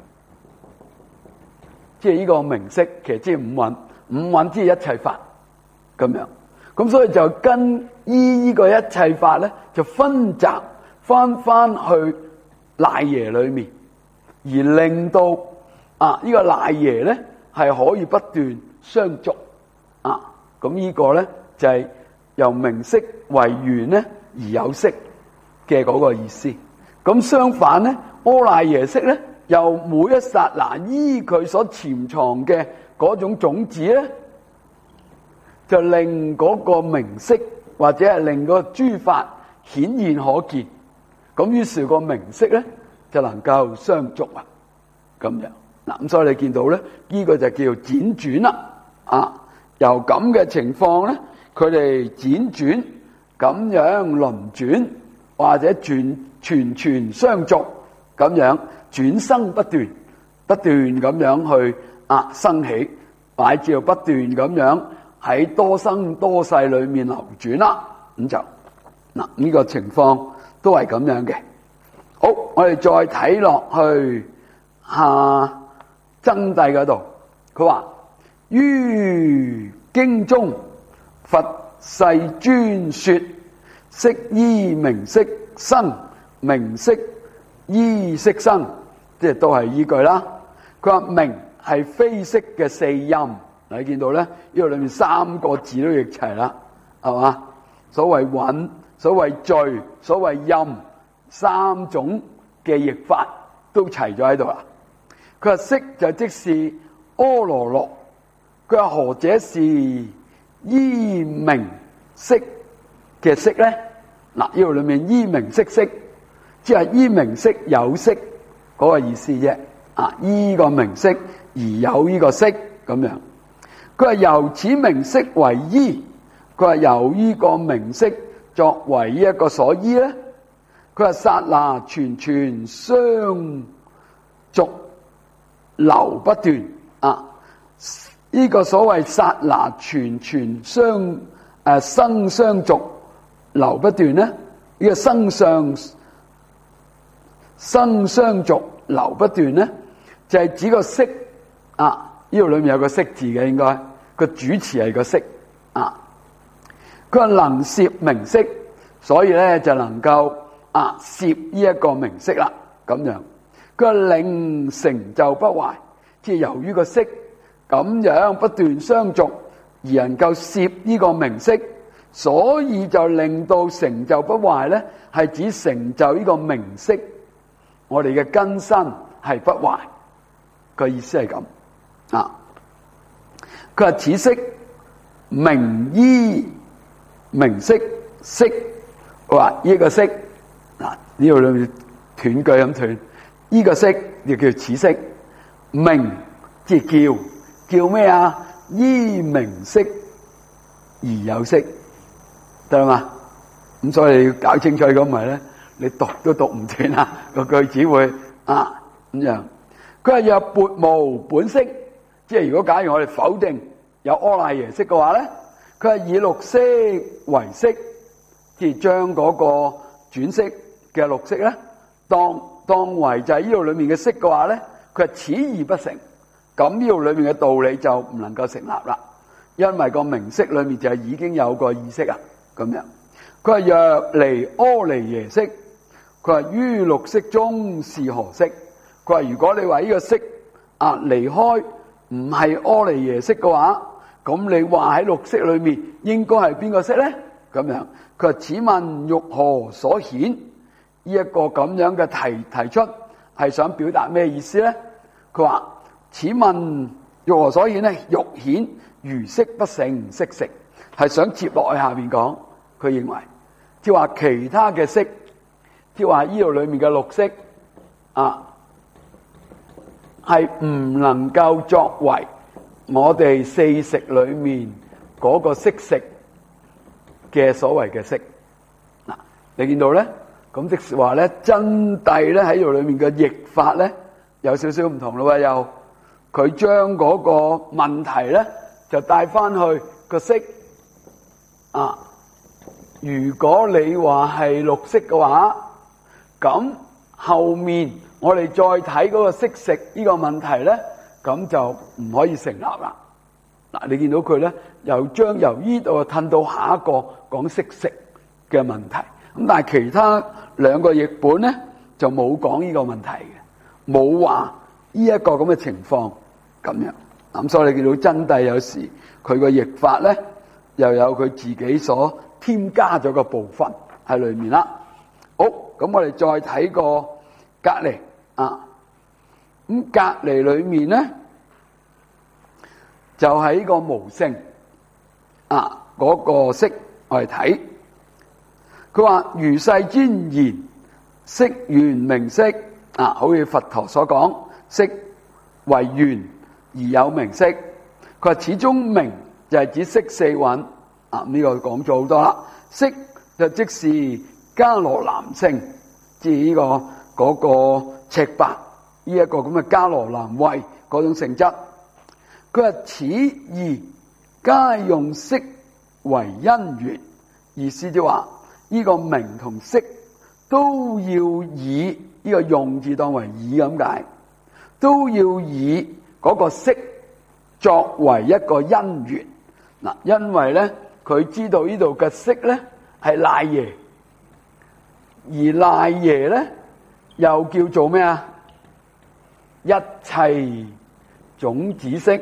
即係呢個名色，其實即係五蘊，五蘊即係一切法咁樣。咁所以就跟依呢個一切法咧，就分集翻翻去賴耶裏面，而令到啊呢個賴耶咧係可以不斷相續啊。咁呢個咧就係由名色為緣咧而有色嘅嗰個意思。咁相反咧，阿賴耶識咧又每一剎那依佢所潛藏嘅嗰種種子咧，就令嗰個名色或者係令個諸法顯現可見，咁於是個名色咧就能夠相續啦。咁樣嗱，咁所以你見到咧，呢個就叫輾轉啦。啊，由咁嘅情況咧，佢哋輾轉咁樣輪轉，或者轉傳傳相續咁樣轉生不斷，不斷咁樣去啊生起，乃至不斷咁樣喺多生多世裏面流轉啦。咁就嗱呢個情況都係咁樣嘅。好，我哋再睇落去下真諦嗰度，佢話於經中佛世尊說，色依名色生，名色依色生，即係都係依句啦。佢話名係非色嘅四音，你見到咧，呢個裏面三個字都譯齊啦，係嘛？所謂韻、所謂序、所謂音，三種嘅譯法都齊咗喺度啦。佢話色就即是阿羅羅，佢話何者是依名色嘅色咧？嗱，呢度裏面依名色色，即係依名色有色嗰個意思啫。啊，依個名色而有呢個色咁樣。佢話由此名色為依，佢話由呢個名色作為呢一個所依咧。佢話剎那傳傳相續流不斷啊！呢、這個所謂剎那傳傳相誒生相續流不斷咧，呢、這個生相生相續流不斷咧，就係、是、指個色啊！呢度裏面有個色字嘅，應該個主詞係個色啊。佢話能攝名色，所以咧就能夠啊攝呢一個名色啦。咁樣佢話令成就不壞，即係由於個色咁樣不斷相續而能夠攝呢個名色，所以就令到成就不壞咧，係指成就呢個名色，我哋嘅根身係不壞，個意思係咁啊。佢話此色名依名色色，話呢個色嗱，呢度裏面斷句咁斷，呢個色就叫此色，名即係叫叫咩啊？依名色而有色，得啦嘛？咁所以你要搞清楚，咁咪咧，你讀都讀唔斷啦，個句子會啊咁樣。佢話若撥無本色，即係如果假如我哋否定有柯賴耶識嘅話咧，佢係以綠色為色，即係將嗰個轉色嘅綠色咧，當當為就係呢度裏面嘅色嘅話咧，佢係此義不成。咁呢度裏面嘅道理就唔能夠成立啦，因為個名色裏面就係已經有個意識啊，咁樣。佢話若離柯尼耶識，佢話於綠色中是何色？佢話如果你話呢個色啊離開唔係柯尼耶識嘅話，咁你話喺綠色裏面應該係邊個色咧？咁樣，佢話此問欲何所顯？呢一個咁樣嘅提提出係想表達咩意思咧？佢話此問欲何所顯咧？欲顯如色不成色食，係想接落去下面講。佢認為即係話其他嘅色，即係話呢度裏面嘅綠色啊，係唔能夠作為我哋四食裏面嗰個色食嘅所謂嘅色。嗱，你見到咧，咁即係話咧真諦咧喺度裏面嘅譯法咧有少少唔同咯，又佢將嗰個問題咧就帶翻去個色啊。如果你話係綠色嘅話，咁後面我哋再睇嗰個色食呢個問題咧，咁就唔可以成立啦。嗱，你見到佢咧又將由呢度褪到下一個講色食嘅問題，咁但係其他兩個譯本咧就冇講呢個問題嘅，冇話呢一個咁嘅情況咁樣。咁所以你見到真諦有時佢個譯法咧又有佢自己所添加咗個部分喺裏面啦。好，咁我哋再睇個隔離啊，咁隔離裏面咧就喺個無性啊嗰個色我哋睇，佢話如世尊言色緣名色啊，好似佛陀所講，色為緣而有名色。佢話始終名就係指色四蘊啊，呢個講咗好多啦。色就即是迦羅南性，即係呢個嗰個赤白呢一個咁嘅迦羅南位嗰種性質。佢話此義皆用色為因緣，意思即係話呢個名同色都要以呢個用字當為以咁解，都要以嗰個色作為一個因緣。嗱，因為咧佢知道呢度嘅色咧係賴耶，而賴耶咧又叫做咩啊？一切種子色，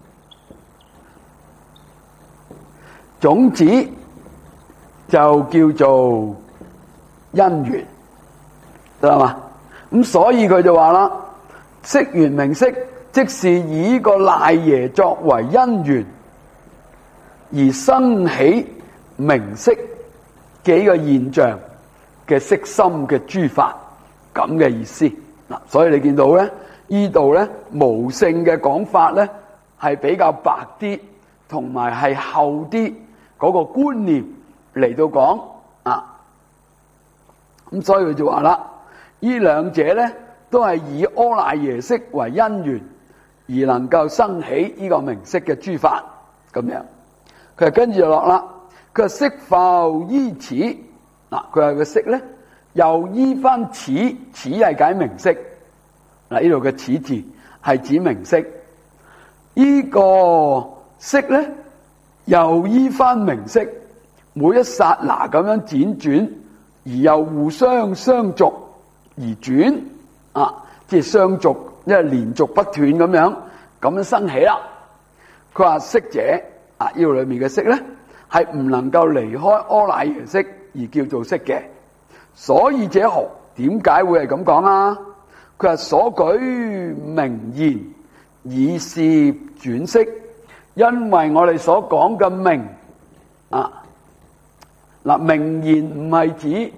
種子就叫做因緣，得啦嘛？咁所以佢就話啦，色緣名色，即是以呢個賴耶作為因緣，而生起名色幾個現象嘅色心嘅諸法，咁嘅意思。嗱，所以你見到咧，呢度咧無性嘅講法咧係比較白啲，同埋係厚啲嗰個觀念嚟到講啊。咁所以佢就話啦，呢兩者咧都係以柯賴耶識為因緣，而能夠生起呢個名色嘅諸法咁樣。佢跟住就落啦，佢話色復依此，嗱，佢話個色咧又依翻此，此係解名色。嗱，呢度嘅此字係指名色，呢個色咧又依翻名色，每一剎那咁樣輾轉，而又互相相續而轉啊，即係相續，因為連續不斷咁樣咁樣生起啦。佢話色者啊，呢度裏面嘅色咧係唔能夠離開柯賴耶識而叫做色嘅，所以者何？點解會係咁講啊？佢話所舉名言以示轉色，因為我哋所講嘅名啊，嗱，名言唔係指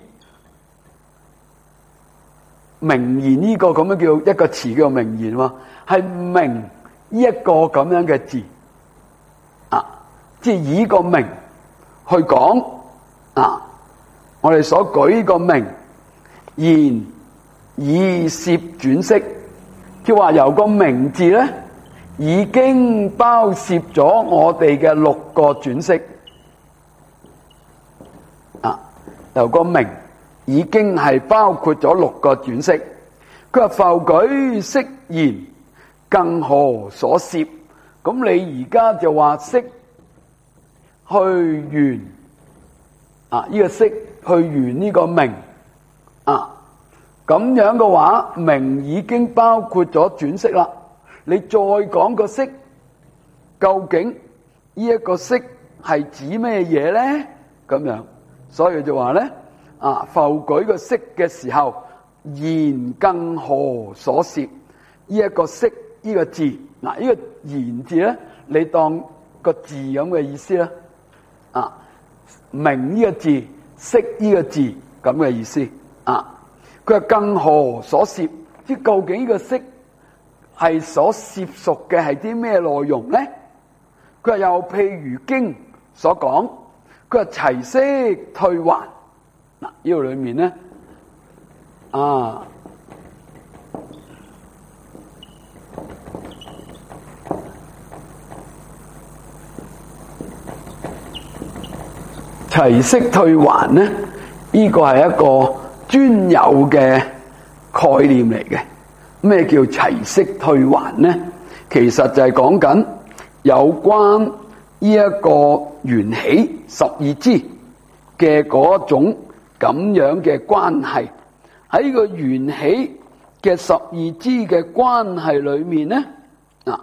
名言呢個咁樣叫一個詞叫名言喎，係名呢一個咁樣嘅字啊，即係以個名去講啊，我哋所舉個名言以攝轉釋，即係話由個名字咧已經包攝咗我哋嘅六個轉釋啊，由個名已經係包括咗六個轉釋。佢話復舉釋言，更何所攝？咁你而家就話釋去緣啊，呢個釋去緣呢個名啊，咁樣嘅話，名已經包括咗轉釋啦。你再講個釋，究竟呢一個釋係指咩嘢咧？咁樣，所以就話咧啊，復舉個釋嘅時候，言更何所攝？呢一個釋呢個字，嗱呢個言字咧，你當個字咁嘅意思啦。啊，名呢個字，釋呢個字咁嘅意思。啊，佢話更何所攝？即究竟呢個釋係所攝屬嘅係啲咩內容咧？佢話又譬如經所講，佢話齊釋退還。嗱，呢度裏面咧，啊，齊釋退還咧，呢個係一個專有嘅概念嚟嘅。咩叫齊釋退還咧？其實就係講緊有關呢一個緣起十二支嘅嗰種咁樣嘅關係。喺個緣起嘅十二支嘅關係裏面咧，啊，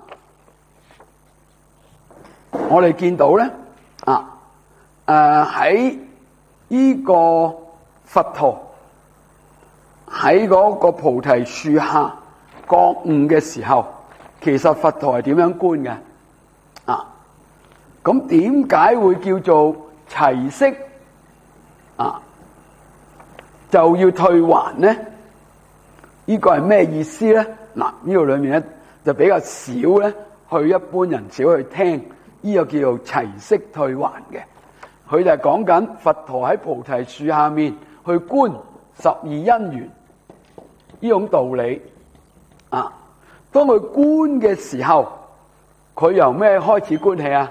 我哋見到咧，啊，誒喺呢個佛陀喺嗰個菩提樹下覺悟嘅時候，其實佛陀係點樣觀嘅？啊，咁點解會叫做齊釋啊？就要退還咧？呢個係咩意思咧？嗱，呢度裏面咧就比較少咧，去一般人少去聽呢個叫做齊釋退還嘅。佢就係講緊佛陀喺菩提樹下面去觀十二因緣呢種道理啊。當佢觀嘅時候，佢由咩開始觀起啊？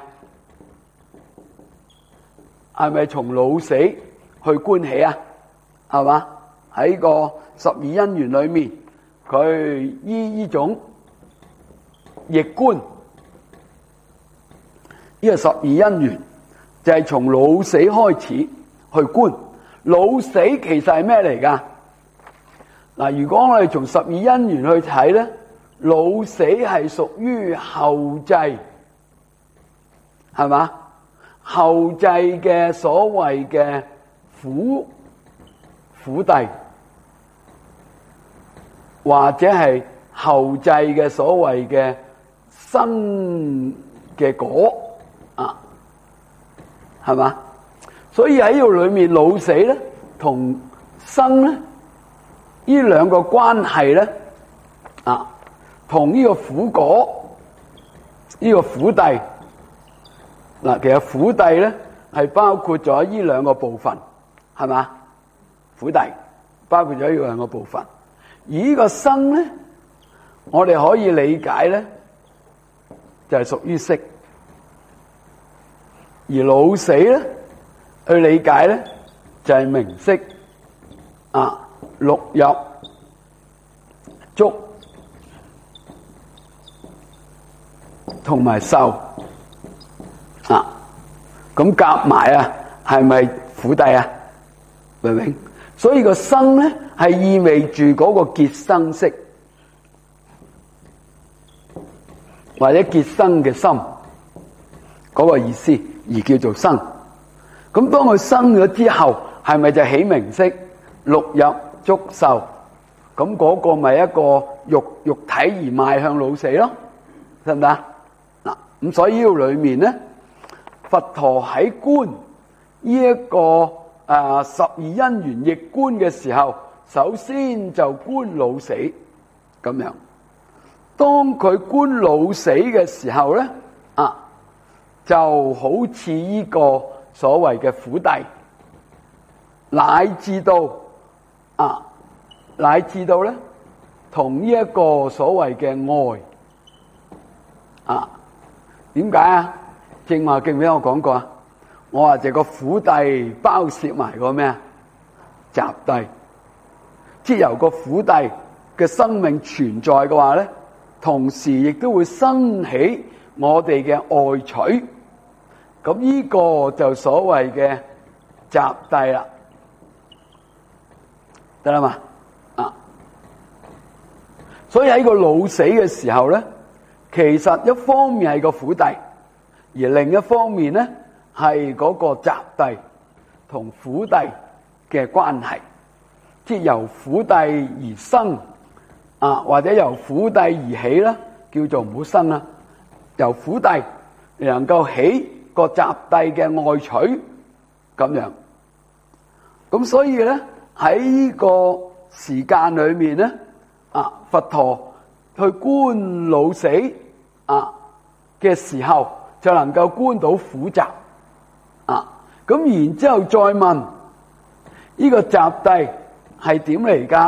係咪從老死去觀起啊？係嘛？喺個十二因緣裏面，佢依呢種逆觀，呢個十二因緣就係從老死開始去觀。老死其實係咩嚟噶？嗱，如果我哋從十二因緣去睇咧，老死係屬於後際，係嘛？後際嘅所謂嘅苦苦諦，或者係後際嘅所謂嘅生嘅果啊，係嘛？所以喺呢度裏面，老死咧同生咧呢兩個關係咧啊，同呢個苦果呢、這個苦諦嗱，其實苦諦咧係包括咗呢兩個部分，係嘛？苦諦包括咗呢兩個部分，而呢個生咧，我哋可以理解咧，就係屬於識；而老死咧，去理解咧，就係名色啊，六入觸同埋受啊，咁夾埋啊，係咪苦諦啊？明唔明？所以個生咧係意味住嗰個結生識或者結生嘅心嗰個意思，而叫做生。咁當佢生咗之後，係咪就起名色、六入、觸、受？咁嗰個咪一個肉肉體而邁向老死咯，得唔得啊？嗱，咁所以呢度裏面咧，佛陀喺觀呢一個啊十二因緣逆觀嘅時候，首先就觀老死咁樣。當佢觀老死嘅時候咧，啊，就好似呢個所謂嘅苦諦，乃至到啊乃至到咧同呢一個所謂嘅愛啊，點解啊？正話記唔記得我講過啊？我話就個苦諦包攝埋個咩啊？集諦，即係由個苦諦嘅生命存在嘅話咧，同時亦都會生起我哋嘅愛取，咁呢個就所謂嘅集諦啦，得啦嘛啊！所以喺個老死嘅時候咧，其實一方面係個苦諦，而另一方面咧係嗰個集諦同苦諦嘅關係，即係由苦諦而生啊，或者由苦諦而起啦，叫做唔好生啦。由苦諦能夠起個集諦嘅愛取咁樣，咁所以咧喺呢個時間裏面咧，啊佛陀去觀老死啊嘅時候，就能夠觀到苦集啊，咁然之後再問呢個集諦係點嚟噶？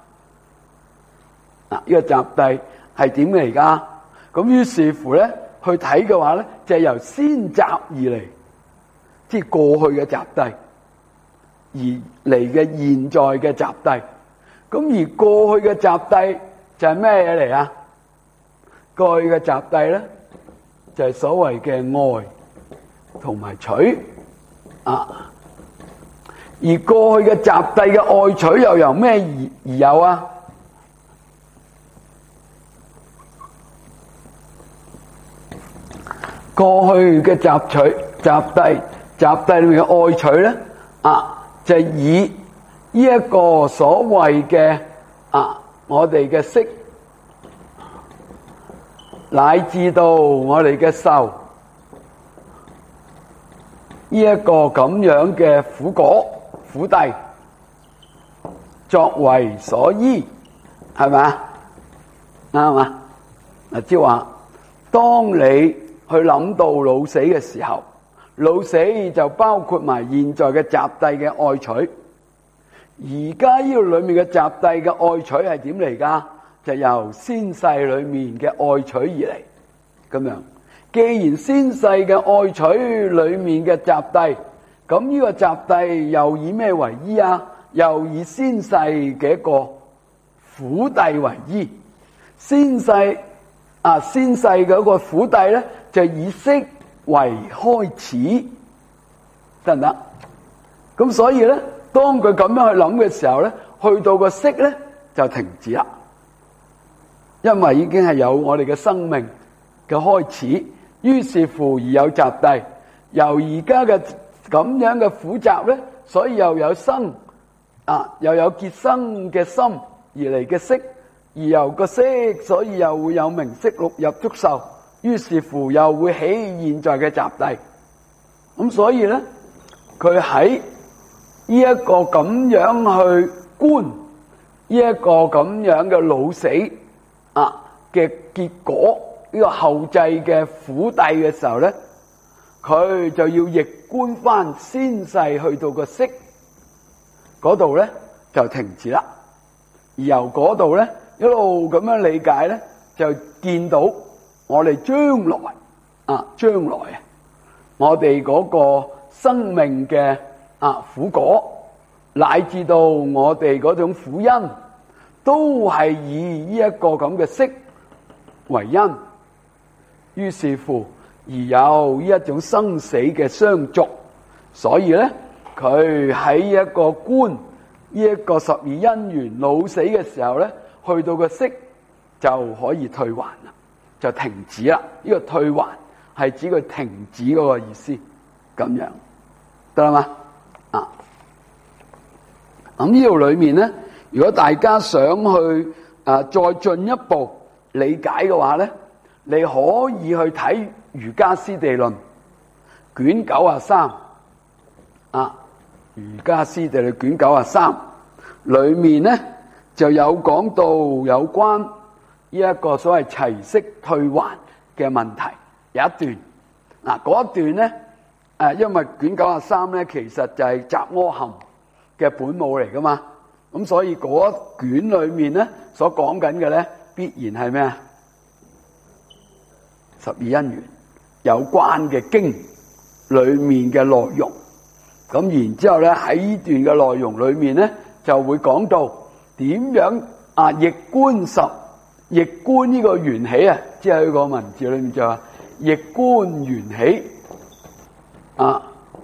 啊，呢個集諦係點嚟噶？咁於是乎咧，去睇嘅話咧，就係由先集而嚟，即係過去嘅集諦而嚟嘅現在嘅集諦。咁而過去嘅集諦就係咩嘢嚟啊？過去嘅集諦咧，就係所謂嘅愛同埋取啊。而過去嘅集諦嘅愛取又由咩而而有啊？過去嘅集取集諦集諦裏面嘅愛取咧啊，就係以呢一個所謂嘅啊，我哋嘅色乃至到我哋嘅受呢一個咁樣嘅苦果苦諦作為所依，係咪啊？啱嘛？嗱，即係話當你去諗到老死嘅時候，老死就包括埋現在嘅集諦嘅愛取。而家呢度裏面嘅集諦嘅愛取係點嚟噶？就由先世裏面嘅愛取而嚟。咁樣，既然先世嘅愛取裏面嘅集諦，咁呢個集諦又以咩為依啊？又以先世嘅一個苦諦為依。先世啊，先世嘅一個苦諦咧，就以色為開始，得唔得？咁所以咧，當佢咁樣去諗嘅時候咧，去到個色咧就停止啦，因為已經係有我哋嘅生命嘅開始，於是乎而有集諦，由而家嘅咁樣嘅苦集咧，所以又有生啊，又有結生嘅心而嚟嘅色。而由個色，所以又會有名色六入觸受，於是乎又會起現在嘅集諦。咁所以咧，佢喺呢一個咁樣去觀呢一個咁樣嘅老死啊嘅結果，呢個後製嘅苦諦嘅時候咧，佢就要逆觀翻先世去到個色嗰度咧，就停止啦。而由嗰度咧，一路咁樣理解咧，就見到我哋將來啊，將來啊，我哋嗰個生命嘅啊苦果，乃至到我哋嗰種苦因，都係以呢一個咁嘅色為因，於是乎而有呢一種生死嘅相續。所以咧，佢喺一個觀呢一個十二因緣老死嘅時候咧，去到個色就可以退還啦，就停止啦。呢個退還係指佢停止嗰個意思，咁樣得啦嘛？啊，咁呢度裏面咧，如果大家想去啊再進一步理解嘅話咧，你可以去睇《瑜伽師地論》卷九啊三啊，《瑜伽師地論》卷九啊三裏面咧，就有講到有關呢一個所謂齊色退還嘅問題，有一段嗱，嗰一段咧，誒，因為卷九啊三咧，其實就係雜阿含嘅本母嚟噶嘛， 咁所以嗰卷裏面咧所講緊嘅咧，必然係咩啊？十二因緣有關嘅經裏面嘅內容。咁然之後咧喺呢段嘅內容裏面咧，就會講到點樣啊逆觀十逆觀呢個緣起啊，即係喺個文字裏面就話逆觀緣起啊，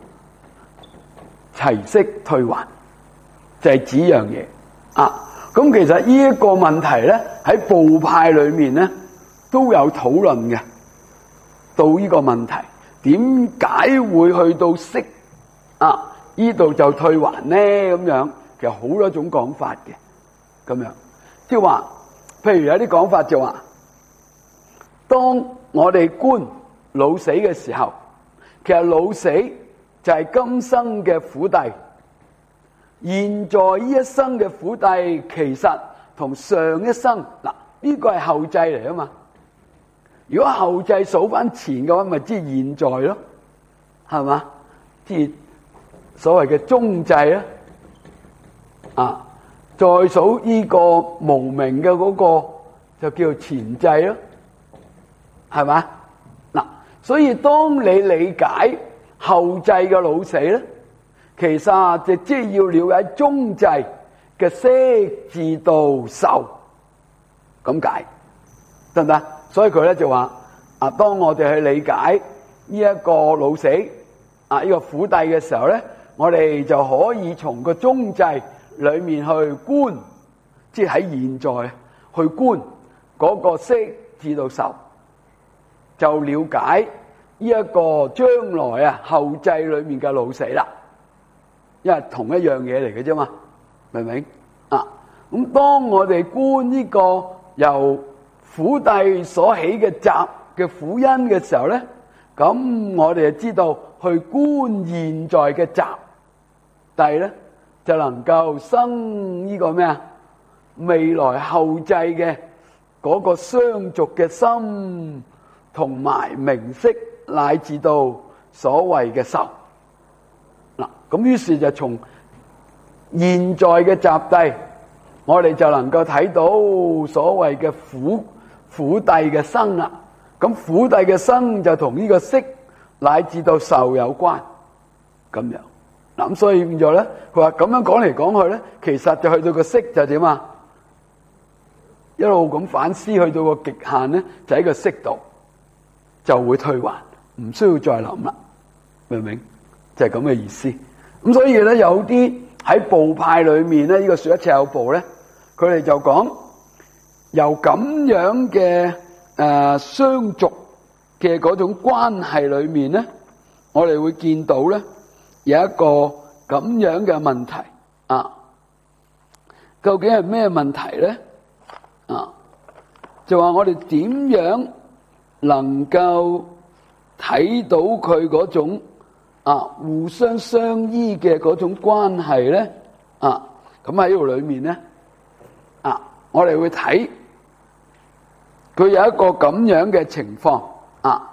齊息退還，就係指樣嘢啊。咁其實呢一個問題咧喺部派裏面咧都有討論嘅。到呢個問題，點解會去到息啊？呢度就退還呢？咁樣其實好多種講法嘅，咁樣即係話，譬如有啲講法就話，當我哋觀老死嘅時候，其實老死就係今生嘅苦諦，現在呢一生嘅苦諦其實同上一生嗱呢個係後際嚟啊嘛。如果後際數翻前嘅話，咪即係現在咯，係嘛？即係所謂嘅中際啦，啊，再數呢個無明嘅嗰個就叫做前際咯，係嘛？嗱，所以當你理解後際嘅老死咧，其實就即係要了解中際嘅息至到受咁解，得唔得？所以佢咧就話啊，當我哋去理解呢一個老死啊呢個苦諦嘅時候咧，我哋就可以從個中際裏面去觀，即係喺現在去觀嗰個息至到受，就了解呢一個將來啊後際裏面嘅老死啦，因為同一樣嘢嚟嘅啫嘛，明唔明啊？咁當我哋觀呢個由苦諦所起嘅集嘅苦因嘅時候咧，咁我哋就知道去觀現在嘅集諦咧，就能夠生呢個咩啊？未來後際嘅嗰個相續嘅心，同埋名色乃至到所謂嘅受。嗱，咁於是就從現在嘅集諦，我哋就能夠睇到所謂嘅苦。苦諦嘅生啦，咁苦諦嘅生就同呢個色乃至到受有關，咁樣嗱，咁所以變咗咧，佢話咁樣講嚟講去咧，其實就去到個色就點啊？一路咁反思去到個極限咧，就喺個色度就會退還，唔需要再諗啦，明唔明？就係咁嘅意思。咁所以咧，有啲喺部派裏面咧，呢、這個說一切有部咧，佢哋就講。由咁樣嘅誒相續嘅嗰種關係裏面咧，我哋會見到咧有一個咁樣嘅問題啊。究竟係咩問題咧？啊，就話我哋點樣能夠睇到佢嗰種啊互相相依嘅嗰種關係咧？啊，咁喺呢度裏面咧，啊，我哋會睇。佢有一個咁樣嘅情況啊，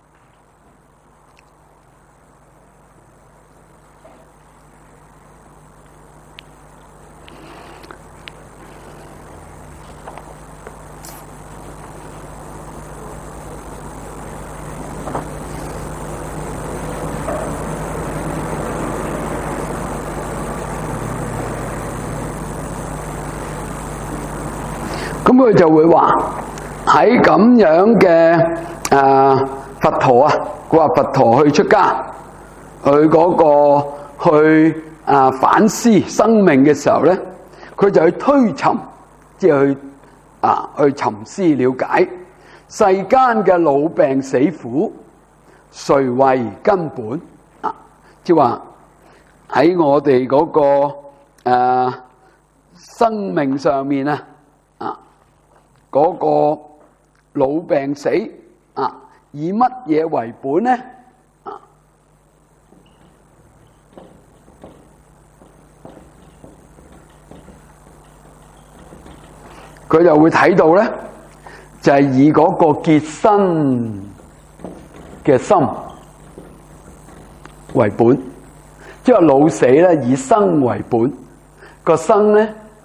咁佢就會話。喺咁樣嘅誒佛陀啊，佢話佛陀去出家，佢嗰個去啊反思生命嘅時候咧，佢就去推尋，即係去啊去沉思了解世間嘅老病死苦，誰為根本啊？即係話喺我哋嗰個誒生命上面啊，啊嗰個。老病死啊，以乜嘢為本呢？啊，佢就會睇到咧，就係以嗰個結身嘅心為本，即係老死咧以生為本，個生咧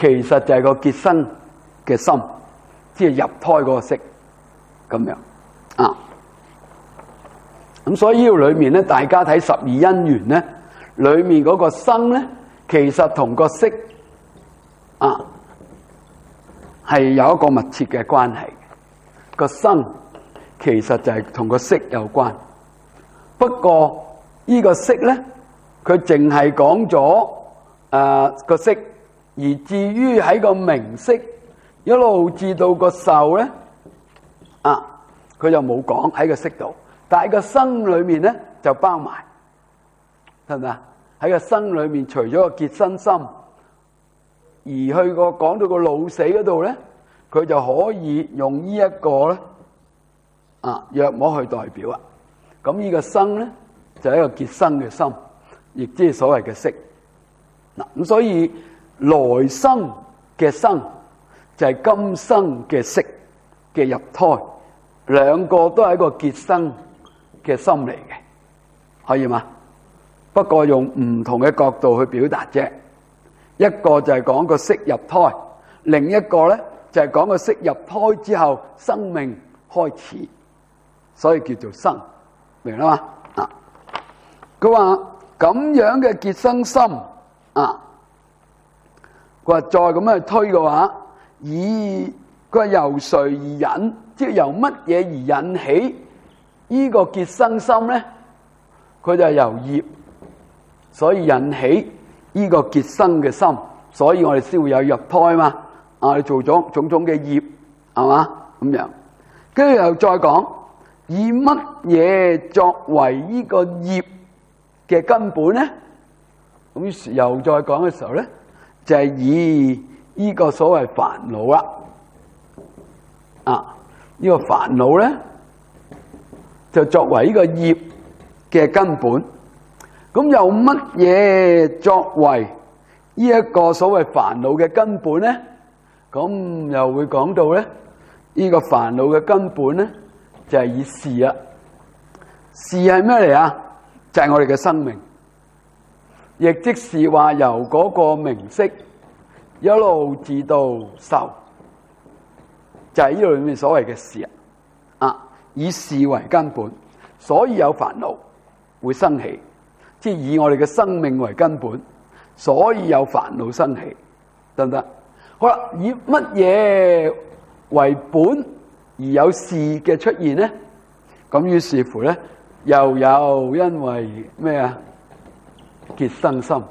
其實就係個結生嘅心，即係入胎嗰個色咁樣啊。咁所以呢度裏面咧，大家睇十二因緣咧，裏面嗰個生咧，其實同個色啊係有一個密切嘅關係。個生其實就係同個色有關，不過呢個色咧，佢淨係講咗誒個色，而至於喺個名色一路至到個受咧，啊，佢就冇講喺個色度。但係個生裏面咧就包埋，係咪啊？喺個生裏面，除咗個結生心，而去個講到個老死嗰度咧，佢就可以用呢一個咧啊，約摸去代表啊。咁呢個生咧就係一個結生嘅心，亦即係所謂嘅色。嗱，咁所以來生嘅生就係今生嘅色嘅入胎，兩個都係一個結生嘅心嚟嘅，可以嗎？不過用唔同嘅角度去表達啫。一個就係講個色入胎，另一個咧就係講個色入胎之後生命開始，所以叫做生，明啦嘛？啊，佢話咁樣嘅結生心啊，佢話再咁樣去推嘅話，以佢話由誰而引，即係由乜嘢而引起？呢個結生心咧，佢就係由業，所以引起呢個結生嘅心，所以我哋先會有入胎嘛。啊，你做咗種種嘅業，係嘛咁樣，跟住又再講以乜嘢作為呢個業嘅根本咧？咁於是又再講嘅時候咧，就係以呢個所謂煩惱啦。啊，呢個煩惱咧，就作為呢個業嘅根本，咁有乜嘢作為呢一個所謂煩惱嘅根本咧？咁又會講到咧，呢個煩惱嘅根本咧，就係以事啊。事係咩嚟啊？就係我哋嘅生命，亦即是話由嗰個名色一路至到受，就係呢度裏面所謂嘅事啊。啊，以事為根本，所以有煩惱會生起，即係以我哋嘅生命為根本，所以有煩惱生起，得唔得？好啦，以乜嘢為本而有事嘅出現咧？咁於是乎咧，又有因為咩啊？結生心，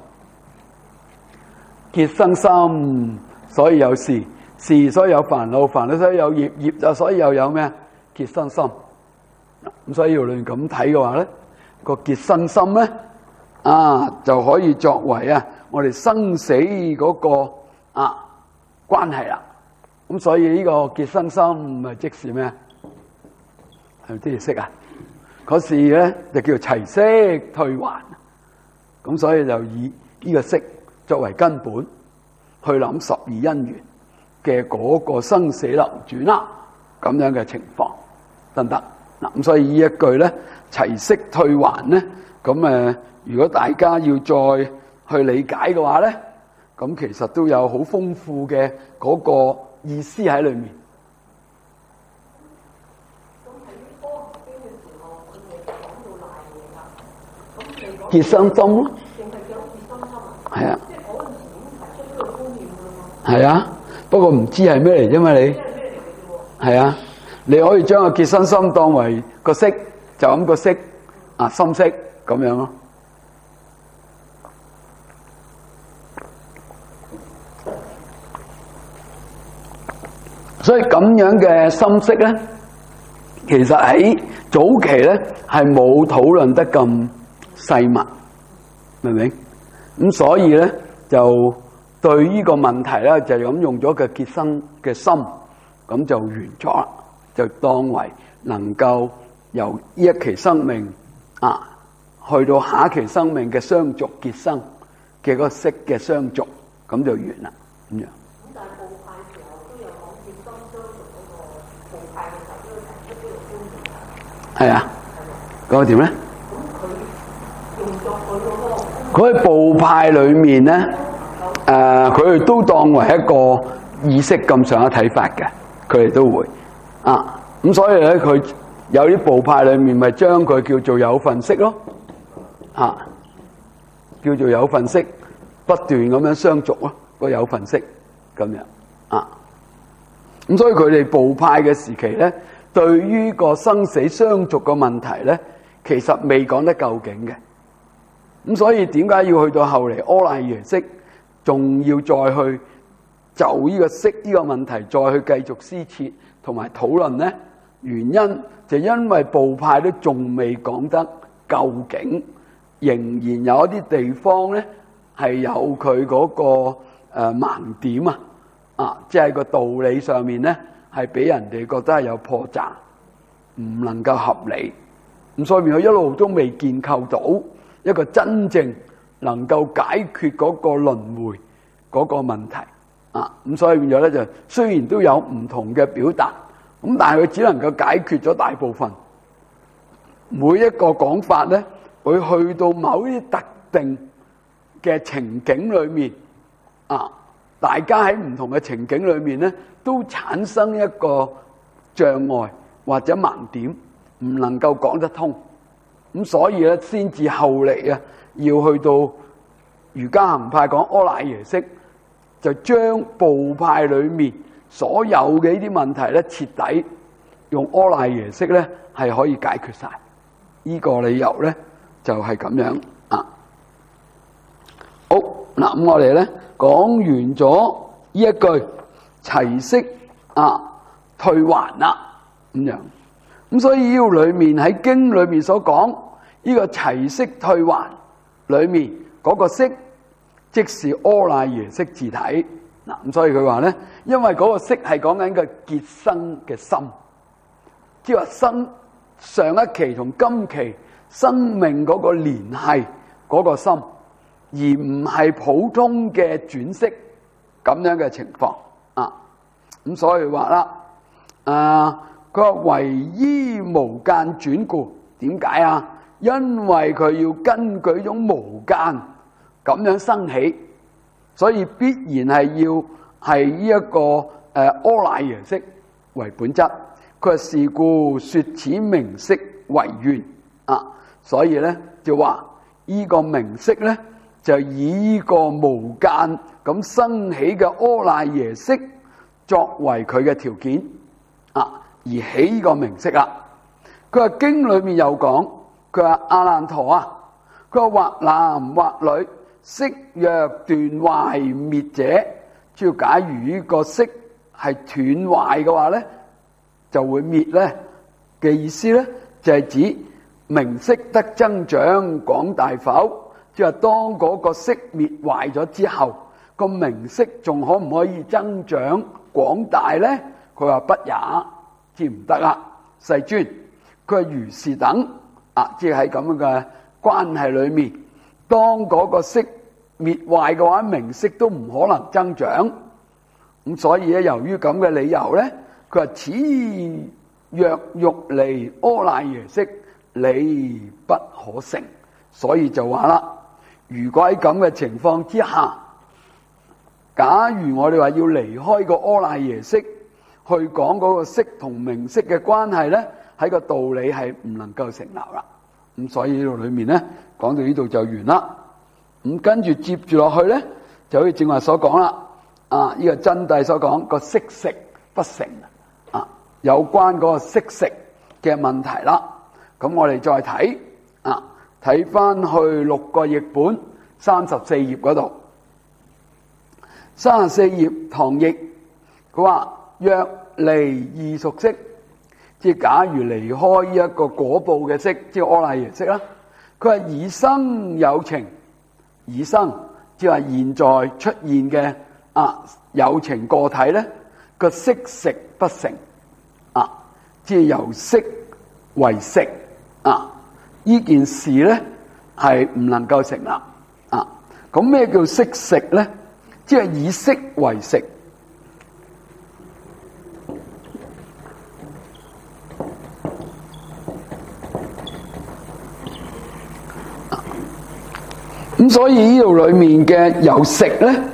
結生心，所以有事，事所以有煩惱，煩惱所以有業，業就所以又有咩啊？結生心。咁所以要亂咁睇嘅話咧，個結生心咧啊，就可以作為啊我哋生死嗰個啊關係啦。咁所以呢個結生心咪即是咩？係咪即係色啊？嗰時咧就叫齊色退還。咁所以就以呢個色作為根本去諗十二因緣嘅嗰個生死流轉啦，咁樣嘅情況得唔得？嗱，咁所以呢一句咧齊色退還咧，咁誒如果大家要再去理解嘅話咧，咁其實都有好豐富嘅嗰個意思喺裏面。結生心咯，係啊，係啊，不過唔知係咩嚟啫嘛，你係啊，你可以將個結生心當為個色，就咁個色啊，心色咁樣咯。所以咁樣嘅心色咧，其實喺早期咧係冇討論得咁細密，明唔明？咁所以咧就對呢個問題咧就咁用咗個結生嘅心，咁就完咗，就當為能夠由呢一期生命啊去到下一期生命嘅相續結生嘅個色嘅相續，咁就完啦，咁樣。咁但係部派時候都有講結生相續嗰個部派嘅時候都有提出呢個觀點。係啊，嗰個點咧？佢喺部派裏面咧，誒誒，佢哋都當為一個意識咁上下睇法嘅，佢哋都會啊。咁所以咧，佢有啲部派裏面咪將佢叫做有份式咯，啊，叫做有份式，不斷咁樣相續咯，個有份式咁樣啊。咁所以佢哋部派嘅時期咧，對於個生死相續嘅問題咧，其實未講得究竟嘅。咁所以點解要去到後嚟阿賴耶識，仲要再去就呢個識呢個問題再去繼續思設同埋討論咧？原因就因為部派都仲未講得究竟，仍然有一啲地方咧係有佢嗰個誒盲點啊，啊，即係個道理上面咧係俾人哋覺得係有破綻，唔能夠合理。咁所以佢一路都未建構到一個真正能夠解決嗰個輪迴嗰個問題啊。咁所以變咗咧就雖然都有唔同嘅表達。咁但係佢只能夠解決咗大部分，每一個講法咧，佢去到某啲特定嘅情景裏面，啊，大家喺唔同嘅情景裏面咧，都產生一個障礙或者盲點，唔能夠講得通。咁所以咧，先至後嚟啊，要去到瑜伽行派講阿賴耶識，就將部派裏面所有嘅呢啲問題咧，徹底用阿賴耶識咧係可以解決晒。呢個理由咧就係咁樣啊。好嗱，咁我哋咧講完咗呢一句齊息啊退還啦咁樣。咁所以呢個裏面喺經裏面所講呢個齊息退還裏面嗰個息，即是阿賴耶識自體。嗱，咁所以佢話咧，因為嗰個息係講緊個結生嘅心，即係話生上一期同今期生命嗰個聯繫嗰個心，而唔係普通嘅轉息咁樣嘅情況啊。咁所以話啦，啊，佢話唯依無間轉故，點解啊？因為佢要根據種無間咁樣生起。所以必然係要係呢一個誒阿賴耶識為本質。佢話是故說此名色為緣啊，所以咧就話呢個名色咧就以呢個無間咁生起嘅阿賴耶識作為佢嘅條件啊，而起呢個名色啦。佢話經裏面有講，佢話阿難陀啊，佢話或男或女，色若斷壞滅者，只要假如呢個色係斷壞嘅話咧，就會滅咧嘅意思咧，就係指名色得增長廣大否？即係當嗰個色滅壞咗之後，個名色仲可唔可以增長廣大咧？佢話不也，知唔得啦，世尊。佢話如是等啊，即係喺咁樣嘅關係裏面。當嗰個色滅壞嘅話，名色都唔可能增長。咁所以咧，由於咁嘅理由咧，佢話此若欲離阿賴耶識，理不可成。所以就話啦，如果喺咁嘅情況之下，假如我哋話要離開個阿賴耶識，去講嗰個色同名色嘅關係咧，喺個道理係唔能夠成立啦。咁所以呢度裏面咧，講到呢度就完啦。咁跟住接住落去咧，就好似正話所講啦，啊呢個真諦所講個色食不成啊，有關嗰個色食嘅問題啦。咁我哋再睇啊，睇翻去六個譯本三十四頁嗰度，三十四頁唐譯，佢話若離異熟識，即係假如離開呢一個果報嘅識，即係阿賴耶識啦。佢話以生有情，以生即係話現在出現嘅啊有情個體咧，個色食不成啊，即係由色為食啊，呢件事咧係唔能夠成立啊。咁咩叫色食咧？即係以色為食。咁所以呢度裏面嘅有食咧，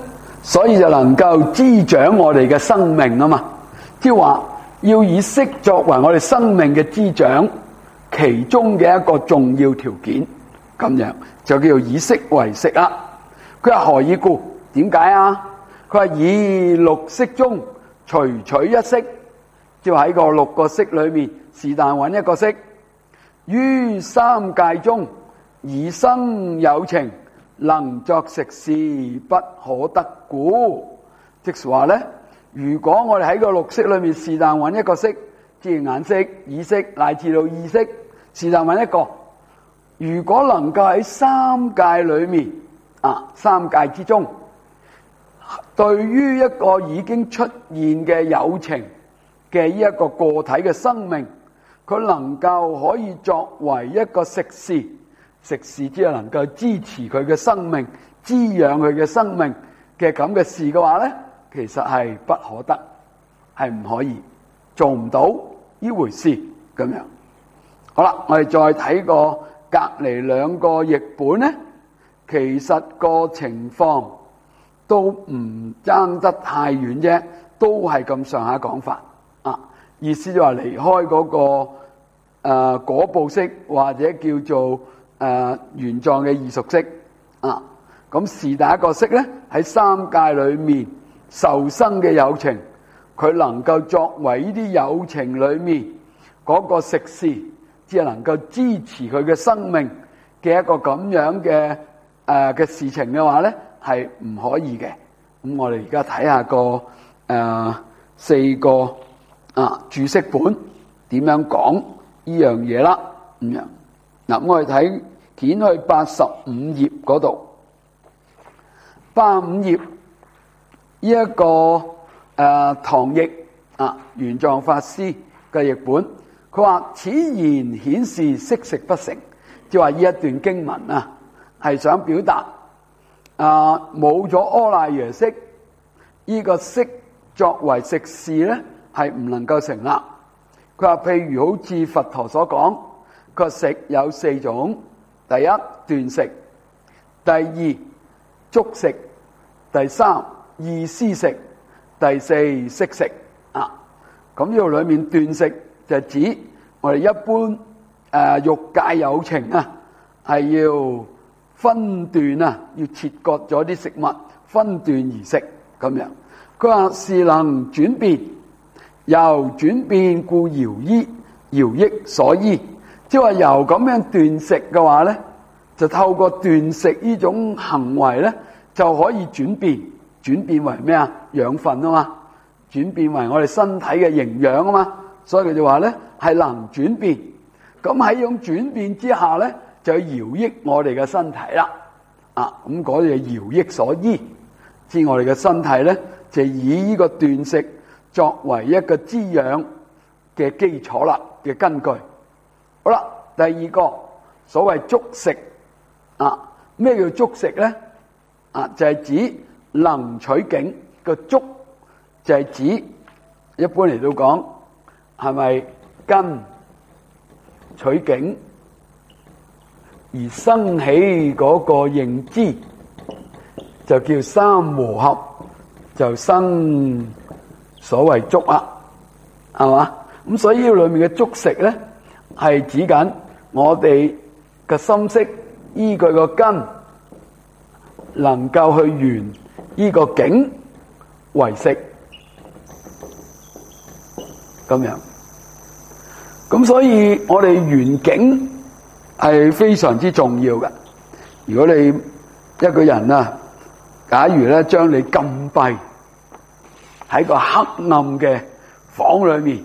所以就能夠滋長我哋嘅生命啊嘛。即係話要以色作為我哋生命嘅滋長其中嘅一個重要條件，咁樣就叫做以色為食啦。佢話何以故？點解啊？佢話以六色中隨取一色，即係喺個六個色裏面是但揾一個色，於三界中以生有情，能作食事，不可得故。即是話咧，如果我哋喺個六色裏面是但揾一個色，即係眼色、耳色乃至到意識，是但揾一個，如果能夠喺三界裏面啊，三界之中，對於一個已經出現嘅有情嘅呢一個個體嘅生命，佢能夠可以作為一個食事，食事之後能夠支持佢嘅生命，滋養佢嘅生命嘅咁嘅事嘅話咧，其實係不可得，係唔可以做唔到呢回事咁樣。好啦，我哋再睇個隔籬兩個譯本咧，其實個情況都唔爭得太遠啫，都係咁上下講法啊。意思就話離開嗰、那個誒果報色或者叫做誒、呃、原狀嘅異熟色啊。咁是但一個色咧，喺三界裏面受生嘅有情，佢能夠作為呢啲有情裏面嗰個食事，只係能夠支持佢嘅生命嘅一個咁樣嘅誒嘅事情嘅話咧，係唔可以嘅。咁我哋而家睇下個誒、呃、四個啊注釋本點樣講呢樣嘢啦。咁樣嗱，我哋睇掀去八十五頁嗰度，八十五頁呢一個誒、呃、唐譯啊玄奘法師嘅譯本，佢話此言顯示色食不成，即係話呢一段經文啊係想表達啊冇咗阿賴耶識，呢、這個色作為食事咧係唔能夠成立。佢話譬如好似佛陀所講，佢話食有四種，第一斷食，第二觸食，第三意思食，第四色食啊。咁呢度裏面斷食就指我哋一般誒、呃、欲界有情啊，係要分段啊，要切割咗啲食物，分段而食咁樣。佢話是能轉變，由轉變故饒益，饒益所依。即係話由咁樣斷食嘅話咧，就透過斷食呢種行為咧，就可以轉變，轉變為咩啊？養分啊嘛，轉變為我哋身體嘅營養啊嘛。所以佢就話咧係能轉變。咁喺呢種轉變之下咧，就饒益我哋嘅身體啦。啊，咁嗰啲係饒益所依，知我哋嘅身體咧就以呢個斷食作為一個滋養嘅基礎啦嘅根據。好啦，第二個所謂觸食啊，咩叫觸食咧？啊，就係指能取境個觸，就係指一般嚟到講係咪根取境而生起嗰個認知，就叫三和合，就生所謂觸啦，係嘛？咁所以呢裏面嘅觸食咧，係指緊我哋嘅心識依據個根，能夠去緣依個境為食，咁樣。咁所以我哋緣境係非常之重要嘅。如果你一個人啊，假如咧將你禁閉喺個黑暗嘅房裏面，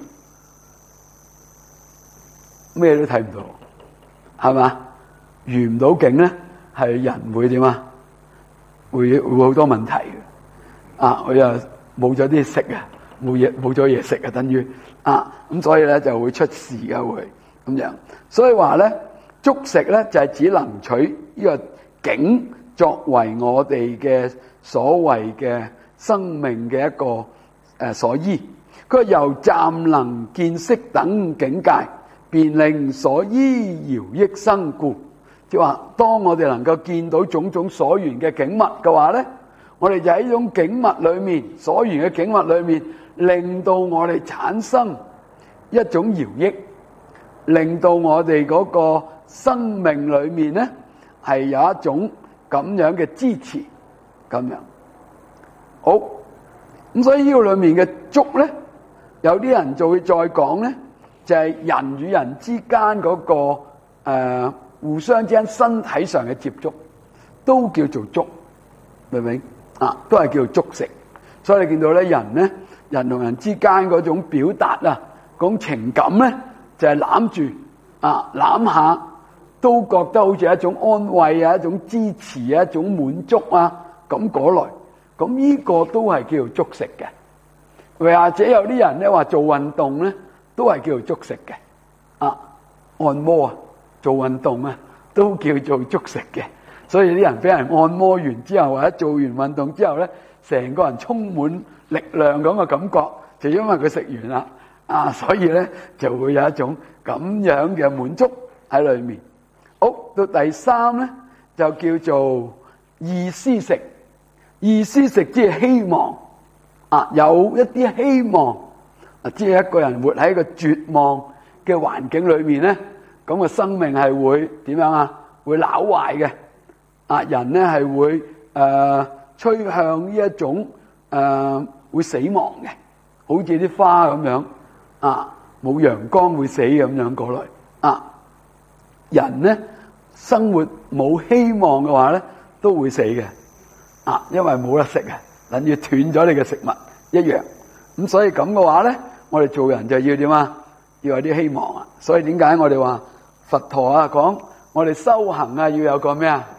咩都睇唔到，係嘛？遇唔到境咧，係人會點啊？會會好多問題嘅。啊，佢又冇咗啲食啊，冇嘢冇咗嘢食啊，等於啊，咁所以咧就會出事嘅會咁樣。所以話咧，觸食咧就係只能取呢個境作為我哋嘅所謂嘅生命嘅一個誒所依。佢話由暫能見色等境界，便令所依饒益生故。即係話，當我哋能夠見到種種所緣嘅景物嘅話咧， 我哋就喺呢種景物裏面，所緣嘅景物裏面，令到我哋產生一種饒益，令到我哋嗰個生命裏面咧係有一種咁樣嘅支持，咁樣好。咁所以呢個裏面嘅觸咧，有啲人就會再講咧，就係人與人之間嗰個誒互相之間身體上嘅接觸，都叫做觸，明唔明啊？都係叫做觸食。所以你見到咧，人咧，人同人之間嗰種表達啊，嗰種情感咧，就係攬住啊，攬下都覺得好似一種安慰啊，一種支持啊，一種滿足啊，咁嗰類。咁呢個都係叫做觸食嘅。或者有啲人咧話做運動咧，都係叫做觸食嘅。啊，按摩啊，做運動啊，都叫做觸食嘅。所以啲人俾人按摩完之後，或者做完運動之後咧，成個人充滿力量咁嘅感覺，就因為佢食完啦，啊，所以咧就會有一種咁樣嘅滿足喺裏面。好，到第三咧就叫做意思食。意思食即係希望啊，有一啲希望啊，即係一個人活喺一個絕望嘅環境裏面咧，咁個生命係會點樣啊？會朽壞嘅啊，人咧係會誒、呃、趨向呢一種誒、呃、會死亡嘅，好似啲花咁樣啊，冇陽光會死咁樣過來啊。人咧生活冇希望嘅話咧，都會死嘅。啊，因為冇得食啊，等於斷咗你嘅食物一樣。咁所以咁嘅話咧，我哋做人就要點啊？要有啲希望啊。所以點解我哋話佛陀啊講我哋修行啊要有個咩啊？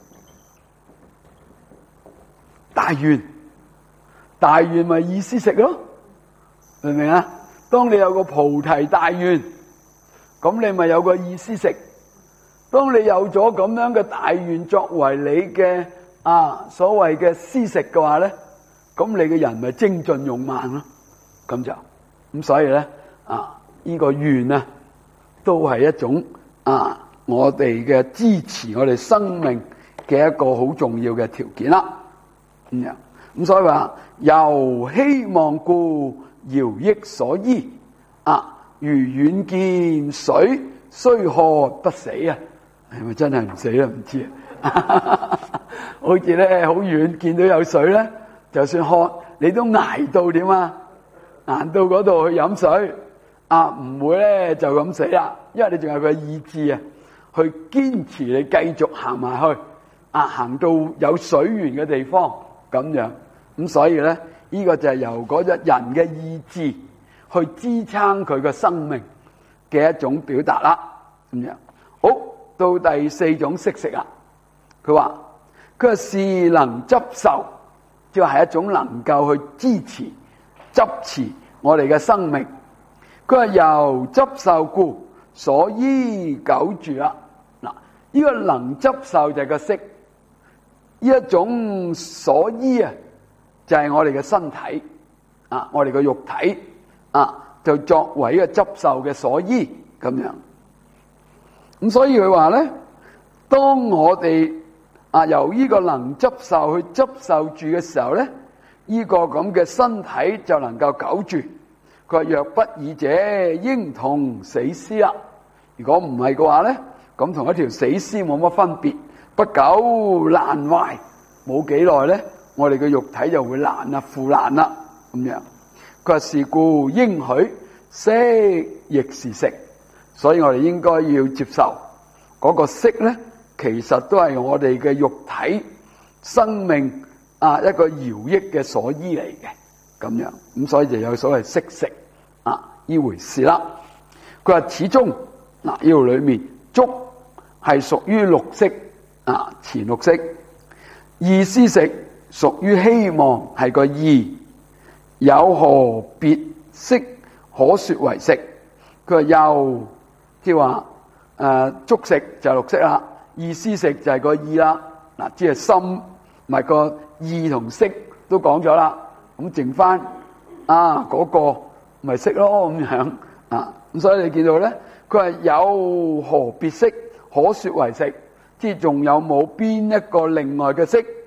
大願，大願咪意思食咯，明唔明啊？當你有個菩提大願，咁你咪有個意思食。當你有咗咁樣嘅大願作為你嘅啊，所謂嘅施食嘅話咧，咁你嘅人咪精進勇猛咯，咁就咁所以咧啊，呢個願啊，都係一種啊，我哋嘅支持我哋生命嘅一個好重要嘅條件啦。咁樣咁所以話由希望故饒益所依啊，如遠見水雖渴不死啊，係咪真係唔死啊？唔知啊。好似咧好遠見到有水咧，就算渴你都捱到點啊？捱到嗰度去飲水啊，唔會咧就咁死啦，因為你仲有個意志啊，去堅持你繼續行埋去啊，行到有水源嘅地方咁樣。咁所以咧，呢個就係由嗰隻人嘅意志去支撐佢嘅生命嘅一種表達啦。咁樣好，到第四種識食啊，佢話。佢話是能執受，即係一種能夠去支持、執持我哋嘅生命。佢話由執受故，所依久住啦。嗱，呢個能執受就係個識，呢一種所依啊，就係我哋嘅身體啊，我哋嘅肉體啊，就作為一個執受嘅所依咁樣。咁所以佢話咧，當我哋啊，由呢個能執受去執受住嘅時候咧，呢、這個咁嘅身體就能夠久住。佢話若不爾者，應同死屍啦。如果唔係嘅話咧，咁同一條死屍冇乜分別，不久爛壞，冇幾耐咧，我哋嘅肉體就會爛啦、腐爛啦咁樣。佢話是故應許色亦是食，所以我哋應該要接受嗰個色咧。其實都係我哋嘅肉體生命啊一個饒益嘅所依嚟嘅咁樣，咁所以就有所謂識食啊呢回事啦。佢話始終嗱呢度裏面觸係屬於綠色啊前綠色，意思食屬於希望係個意，有何別色可說為食？佢話又即係話誒觸食就係綠色啦。意思食就係個意啦，嗱，即係心，咪個意同識都講咗啦，咁剩翻啊嗰個咪識咯咁樣啊，咁所以你見到咧，佢係有何別色可說為食，即係仲有冇邊一個另外嘅色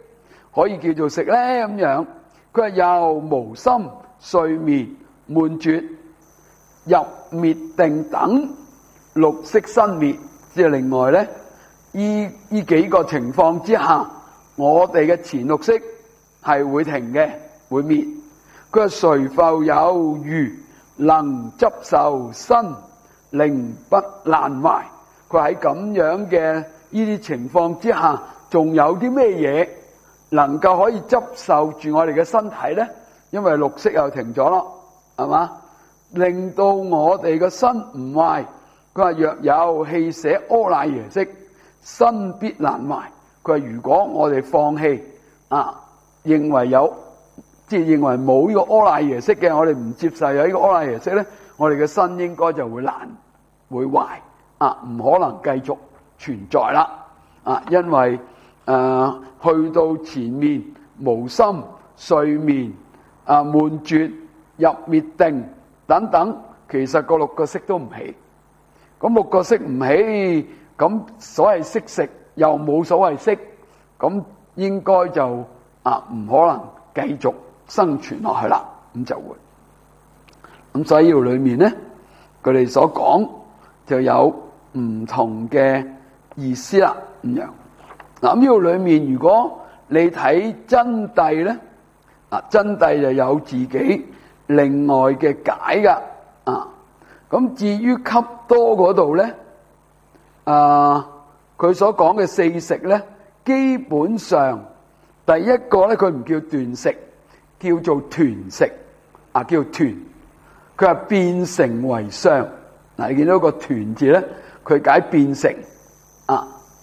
可以叫做食呢？咁樣佢話又無心、睡眠、悶絕、入滅定等六識生滅，即係另外咧，依依幾個情況之下，我哋嘅前六識係會停嘅，會滅。佢話誰復有餘能執受身，令不難壞。佢喺咁樣嘅呢啲情況之下，仲有啲咩嘢能夠可以執受住我哋嘅身體咧？因為六識又停咗咯，係嘛？令到我哋嘅身唔壞。佢話若有棄捨阿賴耶識，身必難壞。佢話如果我哋放棄啊，認為有即係認為冇呢個阿賴耶識嘅，我哋唔接受有呢個阿賴耶識咧，我哋嘅身應該就會難會壞啊，唔可能繼續存在啦啊，因為誒、呃、去到前面無心、睡眠、啊悶絕、入滅定等等，其實個六個識都唔起。咁六個識唔起，咁所謂識食又冇所謂識，咁應該就啊唔可能繼續生存落去啦，咁就會。咁所以呢度裏面咧，佢哋所講就有唔同嘅意思啦，咁樣。嗱，咁呢度裏面如果你睇真諦咧，啊真諦就有自己另外嘅解噶，啊。咁至於笈多嗰度咧，啊，佢所講嘅四食咧，基本上第一個咧，佢唔叫斷食，叫做團食，啊，叫團。佢話變成為相，嗱，你見到個團字咧，佢解變成，啊，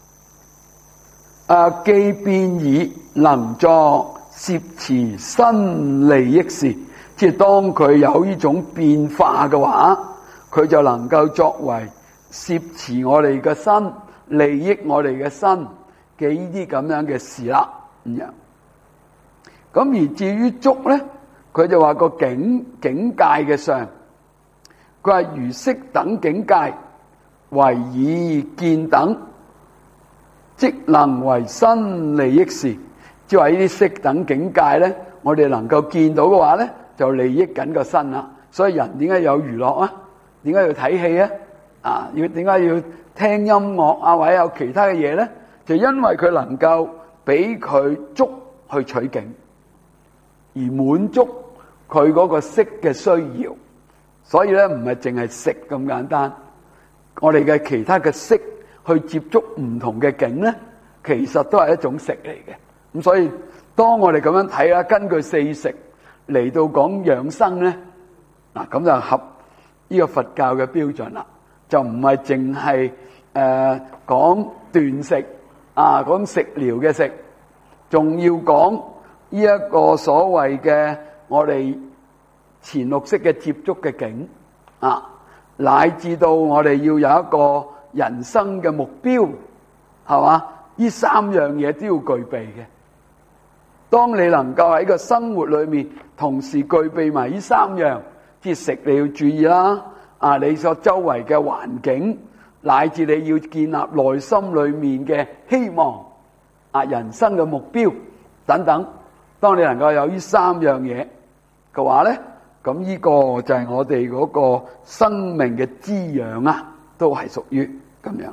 啊，既變以能作攝持身利益事，即係當佢有呢種變化嘅話。佢就能夠作為攝持我哋嘅身、利益我哋嘅身嘅呢啲咁樣嘅事啦，咁樣。咁而至於觸咧，佢就話個境境界嘅相，佢話如色等境界，為以見等，即能為身利益事。即係話呢啲色等境界咧，我哋能夠見到嘅話咧，就利益緊個身啦。所以人點解有娛樂啊？點解要睇戲啊？啊，要點解要聽音樂啊？或者有其他嘅嘢咧？就因為佢能夠俾佢觸去取景，而滿足佢嗰個色嘅需要。所以咧，唔係淨係食咁簡單。我哋嘅其他嘅色去接觸唔同嘅景咧，其實都係一種食嚟嘅。咁所以當我哋咁樣睇啦，根據四食嚟到講養生咧，嗱咁就合呢個佛教嘅標準啦，就唔係淨係誒講斷食啊，講食療嘅食，仲要講呢一個所謂嘅我哋前六識嘅接觸嘅境啊，乃至到我哋要有一個人生嘅目標，係嘛？呢三樣嘢都要具備嘅。當你能夠喺個生活裏面同時具備埋呢三樣。即係食你要注意啦，啊，你所周圍嘅環境，乃至你要建立內心裏面嘅希望，啊，人生嘅目標等等。當你能夠有呢三樣嘢嘅話咧，咁呢個就係我哋嗰個生命嘅滋養啊，都係屬於咁樣。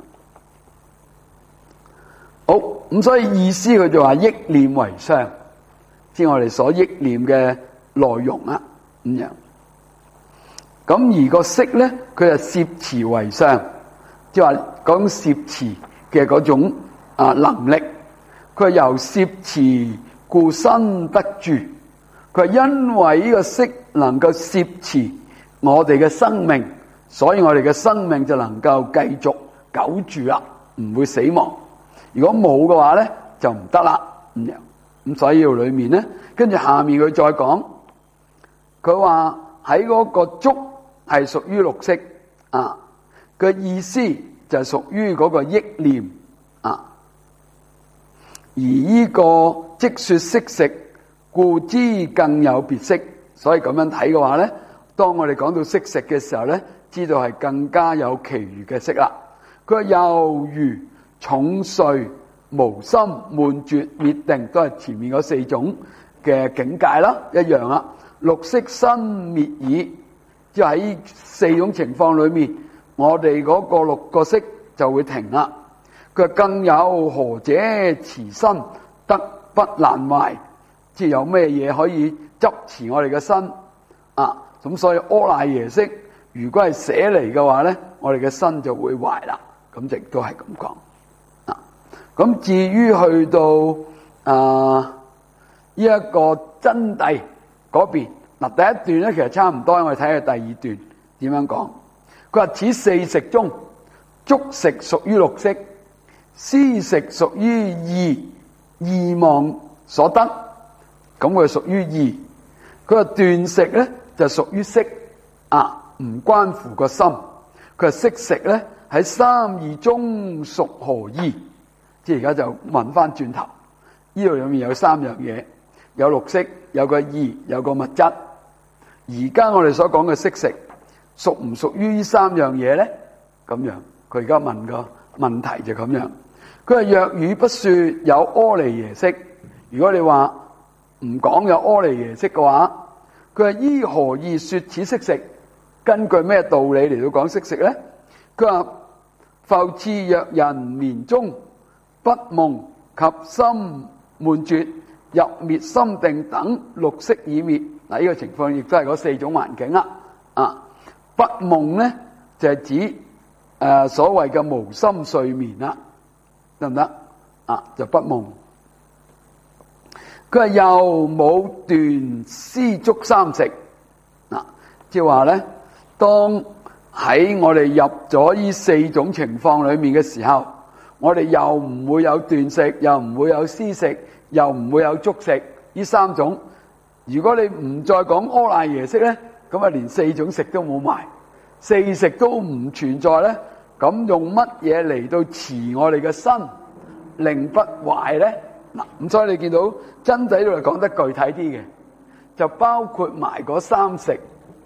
好，咁所以意思佢就話憶念為相，即係我哋所憶念嘅內容啊，咁樣。咁而個識咧，佢就攝持為相，即係話講攝持嘅嗰種啊能力。佢由攝持故身得住，佢係因為呢個識能夠攝持我哋嘅生命，所以我哋嘅生命就能夠繼續久住啦，唔會死亡。如果冇嘅話咧，就唔得啦咁樣。咁所以呢度裏面咧，跟住下面佢再講，佢話喺嗰個觸係屬於六識啊，嘅意思就係屬於嗰個憶念啊。而呢個即說識食，故知更有別識。所以咁樣睇嘅話咧，當我哋講到識食嘅時候咧，知道係更加有其餘嘅識啦。佢話又如重睡無心、悶絕、滅定，都係前面嗰四種嘅境界啦，一樣啦。六色身滅已，即係喺四種情況裏面，我哋嗰個六個色就會停啦。佢更有何者持身得不難壞？即係有咩嘢可以執持我哋嘅身啊？咁所以阿賴耶識如果係捨離嘅話咧，我哋嘅身就會壞啦。咁亦都係咁講啊。咁至於去到啊呢一個真諦嗰邊嗱，第一段咧其實差唔多，我哋睇下第二段點樣講。佢話此四食中，觸食屬於六色，思食屬於意，意望所得，咁佢屬於意。佢話斷食咧就屬於色啊，唔關乎個心。佢話色食咧喺三義中屬何意？即係而家就問翻轉頭，呢度裏面有三樣嘢，有六色，有個意，有個物質。而家我哋所講嘅色食屬唔屬於呢三樣嘢咧？咁樣佢而家問個問題就咁樣。佢話若語不說有阿賴耶識，如果你話唔講有阿賴耶識嘅話，佢話依何義說此色食？根據咩道理嚟到講色食咧？佢話復次若人眠中不夢及心悶絕入滅心定等六色已滅，嗱、這、呢個情況亦都係嗰四種環境啦。啊，不夢咧就係指誒、呃、所謂嘅無心睡眠啦，得唔得？啊，就不夢。佢話又冇斷思足三食，嗱、啊，即係話咧，當喺我哋入咗呢四種情況裏面嘅時候，我哋又唔會有斷食，又唔會有思食，又唔會有觸食呢三種。如果你唔再講阿賴耶識咧，咁啊連四種食都冇埋，四食都唔存在咧，咁用乜嘢嚟到持我哋嘅身令不壞咧？嗱，咁所以你見到真仔度係講得具體啲嘅，就包括埋嗰三食，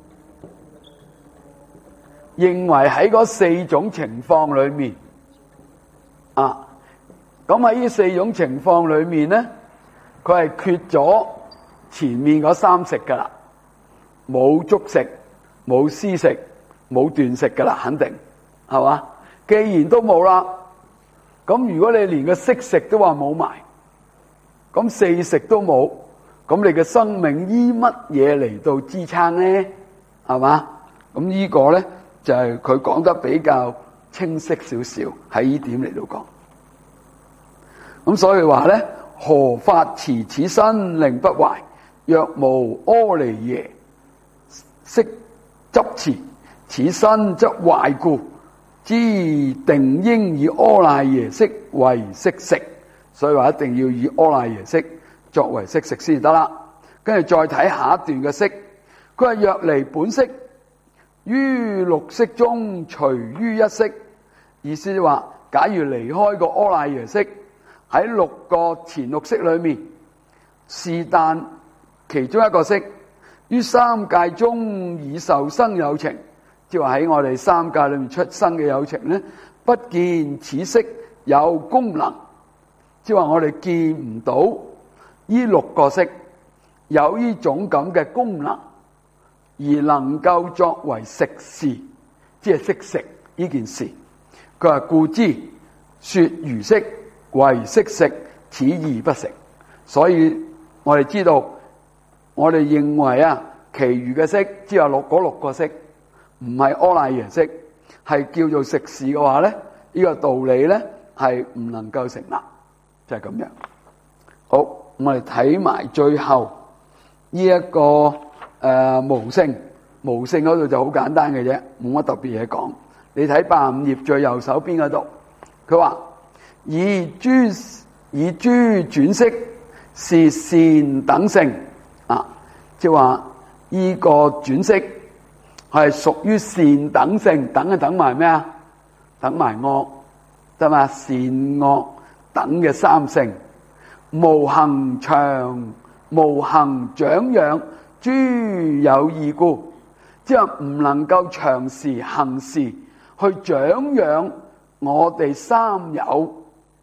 認為喺嗰四種情況裏面啊，咁喺呢四種情況裏面咧，佢係缺咗前面嗰三食噶啦，冇觸食，冇思食，冇斷食噶啦，肯定係嘛？既然都冇啦，咁如果你連個色食都話冇埋，咁四食都冇，咁你嘅生命依乜嘢嚟到支撐咧？係嘛？咁呢個咧就係佢講得比較清晰少少，喺呢點嚟到講。咁所以話咧，何法持此身令不壞？若無阿賴耶識執持，此身則壞故，知定應以阿賴耶識為色食。所以話一定要以阿賴耶識作為色食先得啦。跟住再睇下一段嘅色，佢話若離本色，於六色中隨於一色。意思就話，假如離開個阿賴耶識，喺六個前六色裏面，是但其中一個色，於三界中已受生有情，即係話喺我哋三界裏面出生嘅有情咧，不見此色有功能。即係話我哋見唔到呢六個色有呢種咁嘅功能，而能夠作為食事，即係識食呢件事。佢話故知說餘色為色食，此義不成。所以我哋知道，我哋認為啊，其餘嘅色，即係六嗰六個色，唔係阿賴耶識，係叫做食事嘅話咧，呢、這個道理咧係唔能夠成立。就係咁樣。好，我哋睇埋最後呢、這、一個誒、呃、無性，無性嗰度就好簡單嘅啫，冇乜特別嘢講。你睇八十五頁最右手邊嗰度，佢話以諸以諸轉識是善等性啊，即係話呢個轉識係屬於善等性，等係等埋咩啊？等埋惡，得嘛？善惡等嘅三性，無行長無行長養諸有異故，即係唔能夠長時行事去長養我哋三有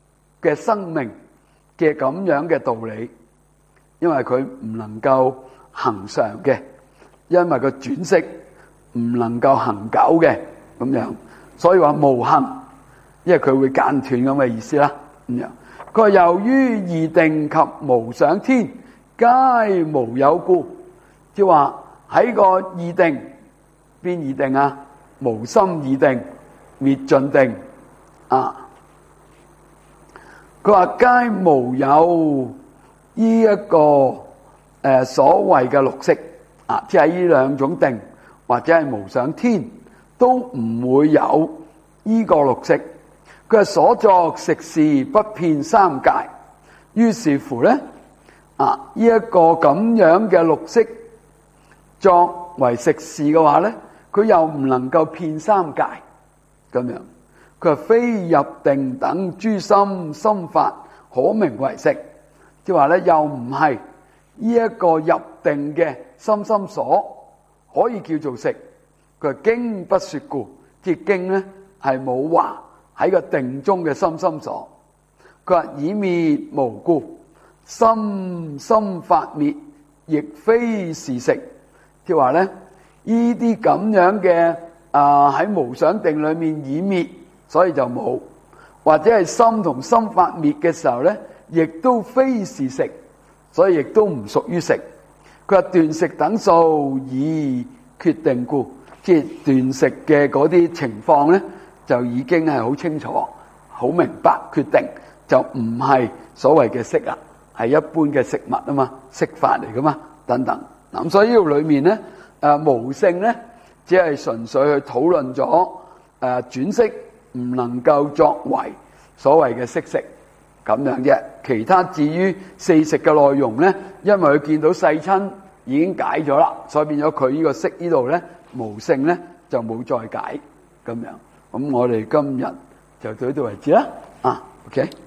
嘅生命嘅咁樣嘅道理，因為佢唔能夠恒常嘅，因為個轉息唔能夠恒久嘅咁樣，所以話無恒，因為佢會間斷咁嘅意思啦。咁樣佢話由於二定及無想天皆無有故，即係話喺個二定邊二定啊？無心二定、滅盡定啊。佢話皆無有呢一個誒所謂嘅六識啊，即係呢兩種定或者係無想天都唔會有呢個六識。佢係所作食事不遍三界，於是乎咧啊呢一個咁樣嘅六識作為食事嘅話咧，佢又唔能夠遍三界咁樣。佢話非入定等諸心心法可名為食，即係話咧又唔係呢一個入定嘅心心所可以叫做食。佢話經不說故，即係經咧係冇話喺個定中嘅心心所。佢話以滅無故，心心法滅亦非是食，即係話咧呢啲咁樣嘅啊喺無想定裏面以滅，所以就冇，或者係心同心法滅嘅時候咧，亦都非是食，所以亦都唔屬於食。佢話斷食等數已決定故，即係斷食嘅嗰啲情況咧，就已經係好清楚、好明白、決定，就唔係所謂嘅色啊，係一般嘅食物啊嘛，色法嚟噶嘛，等等。咁所以呢度裏面咧，誒無性咧，只係純粹去討論咗誒轉識唔能夠作為所謂嘅色食咁樣啫。其他至於四食嘅內容咧，因為佢見到世親已經解咗啦，所以變咗佢呢個識呢度咧無性咧就冇再解咁樣。咁我哋今日就到呢度為止啦。啊 ，OK。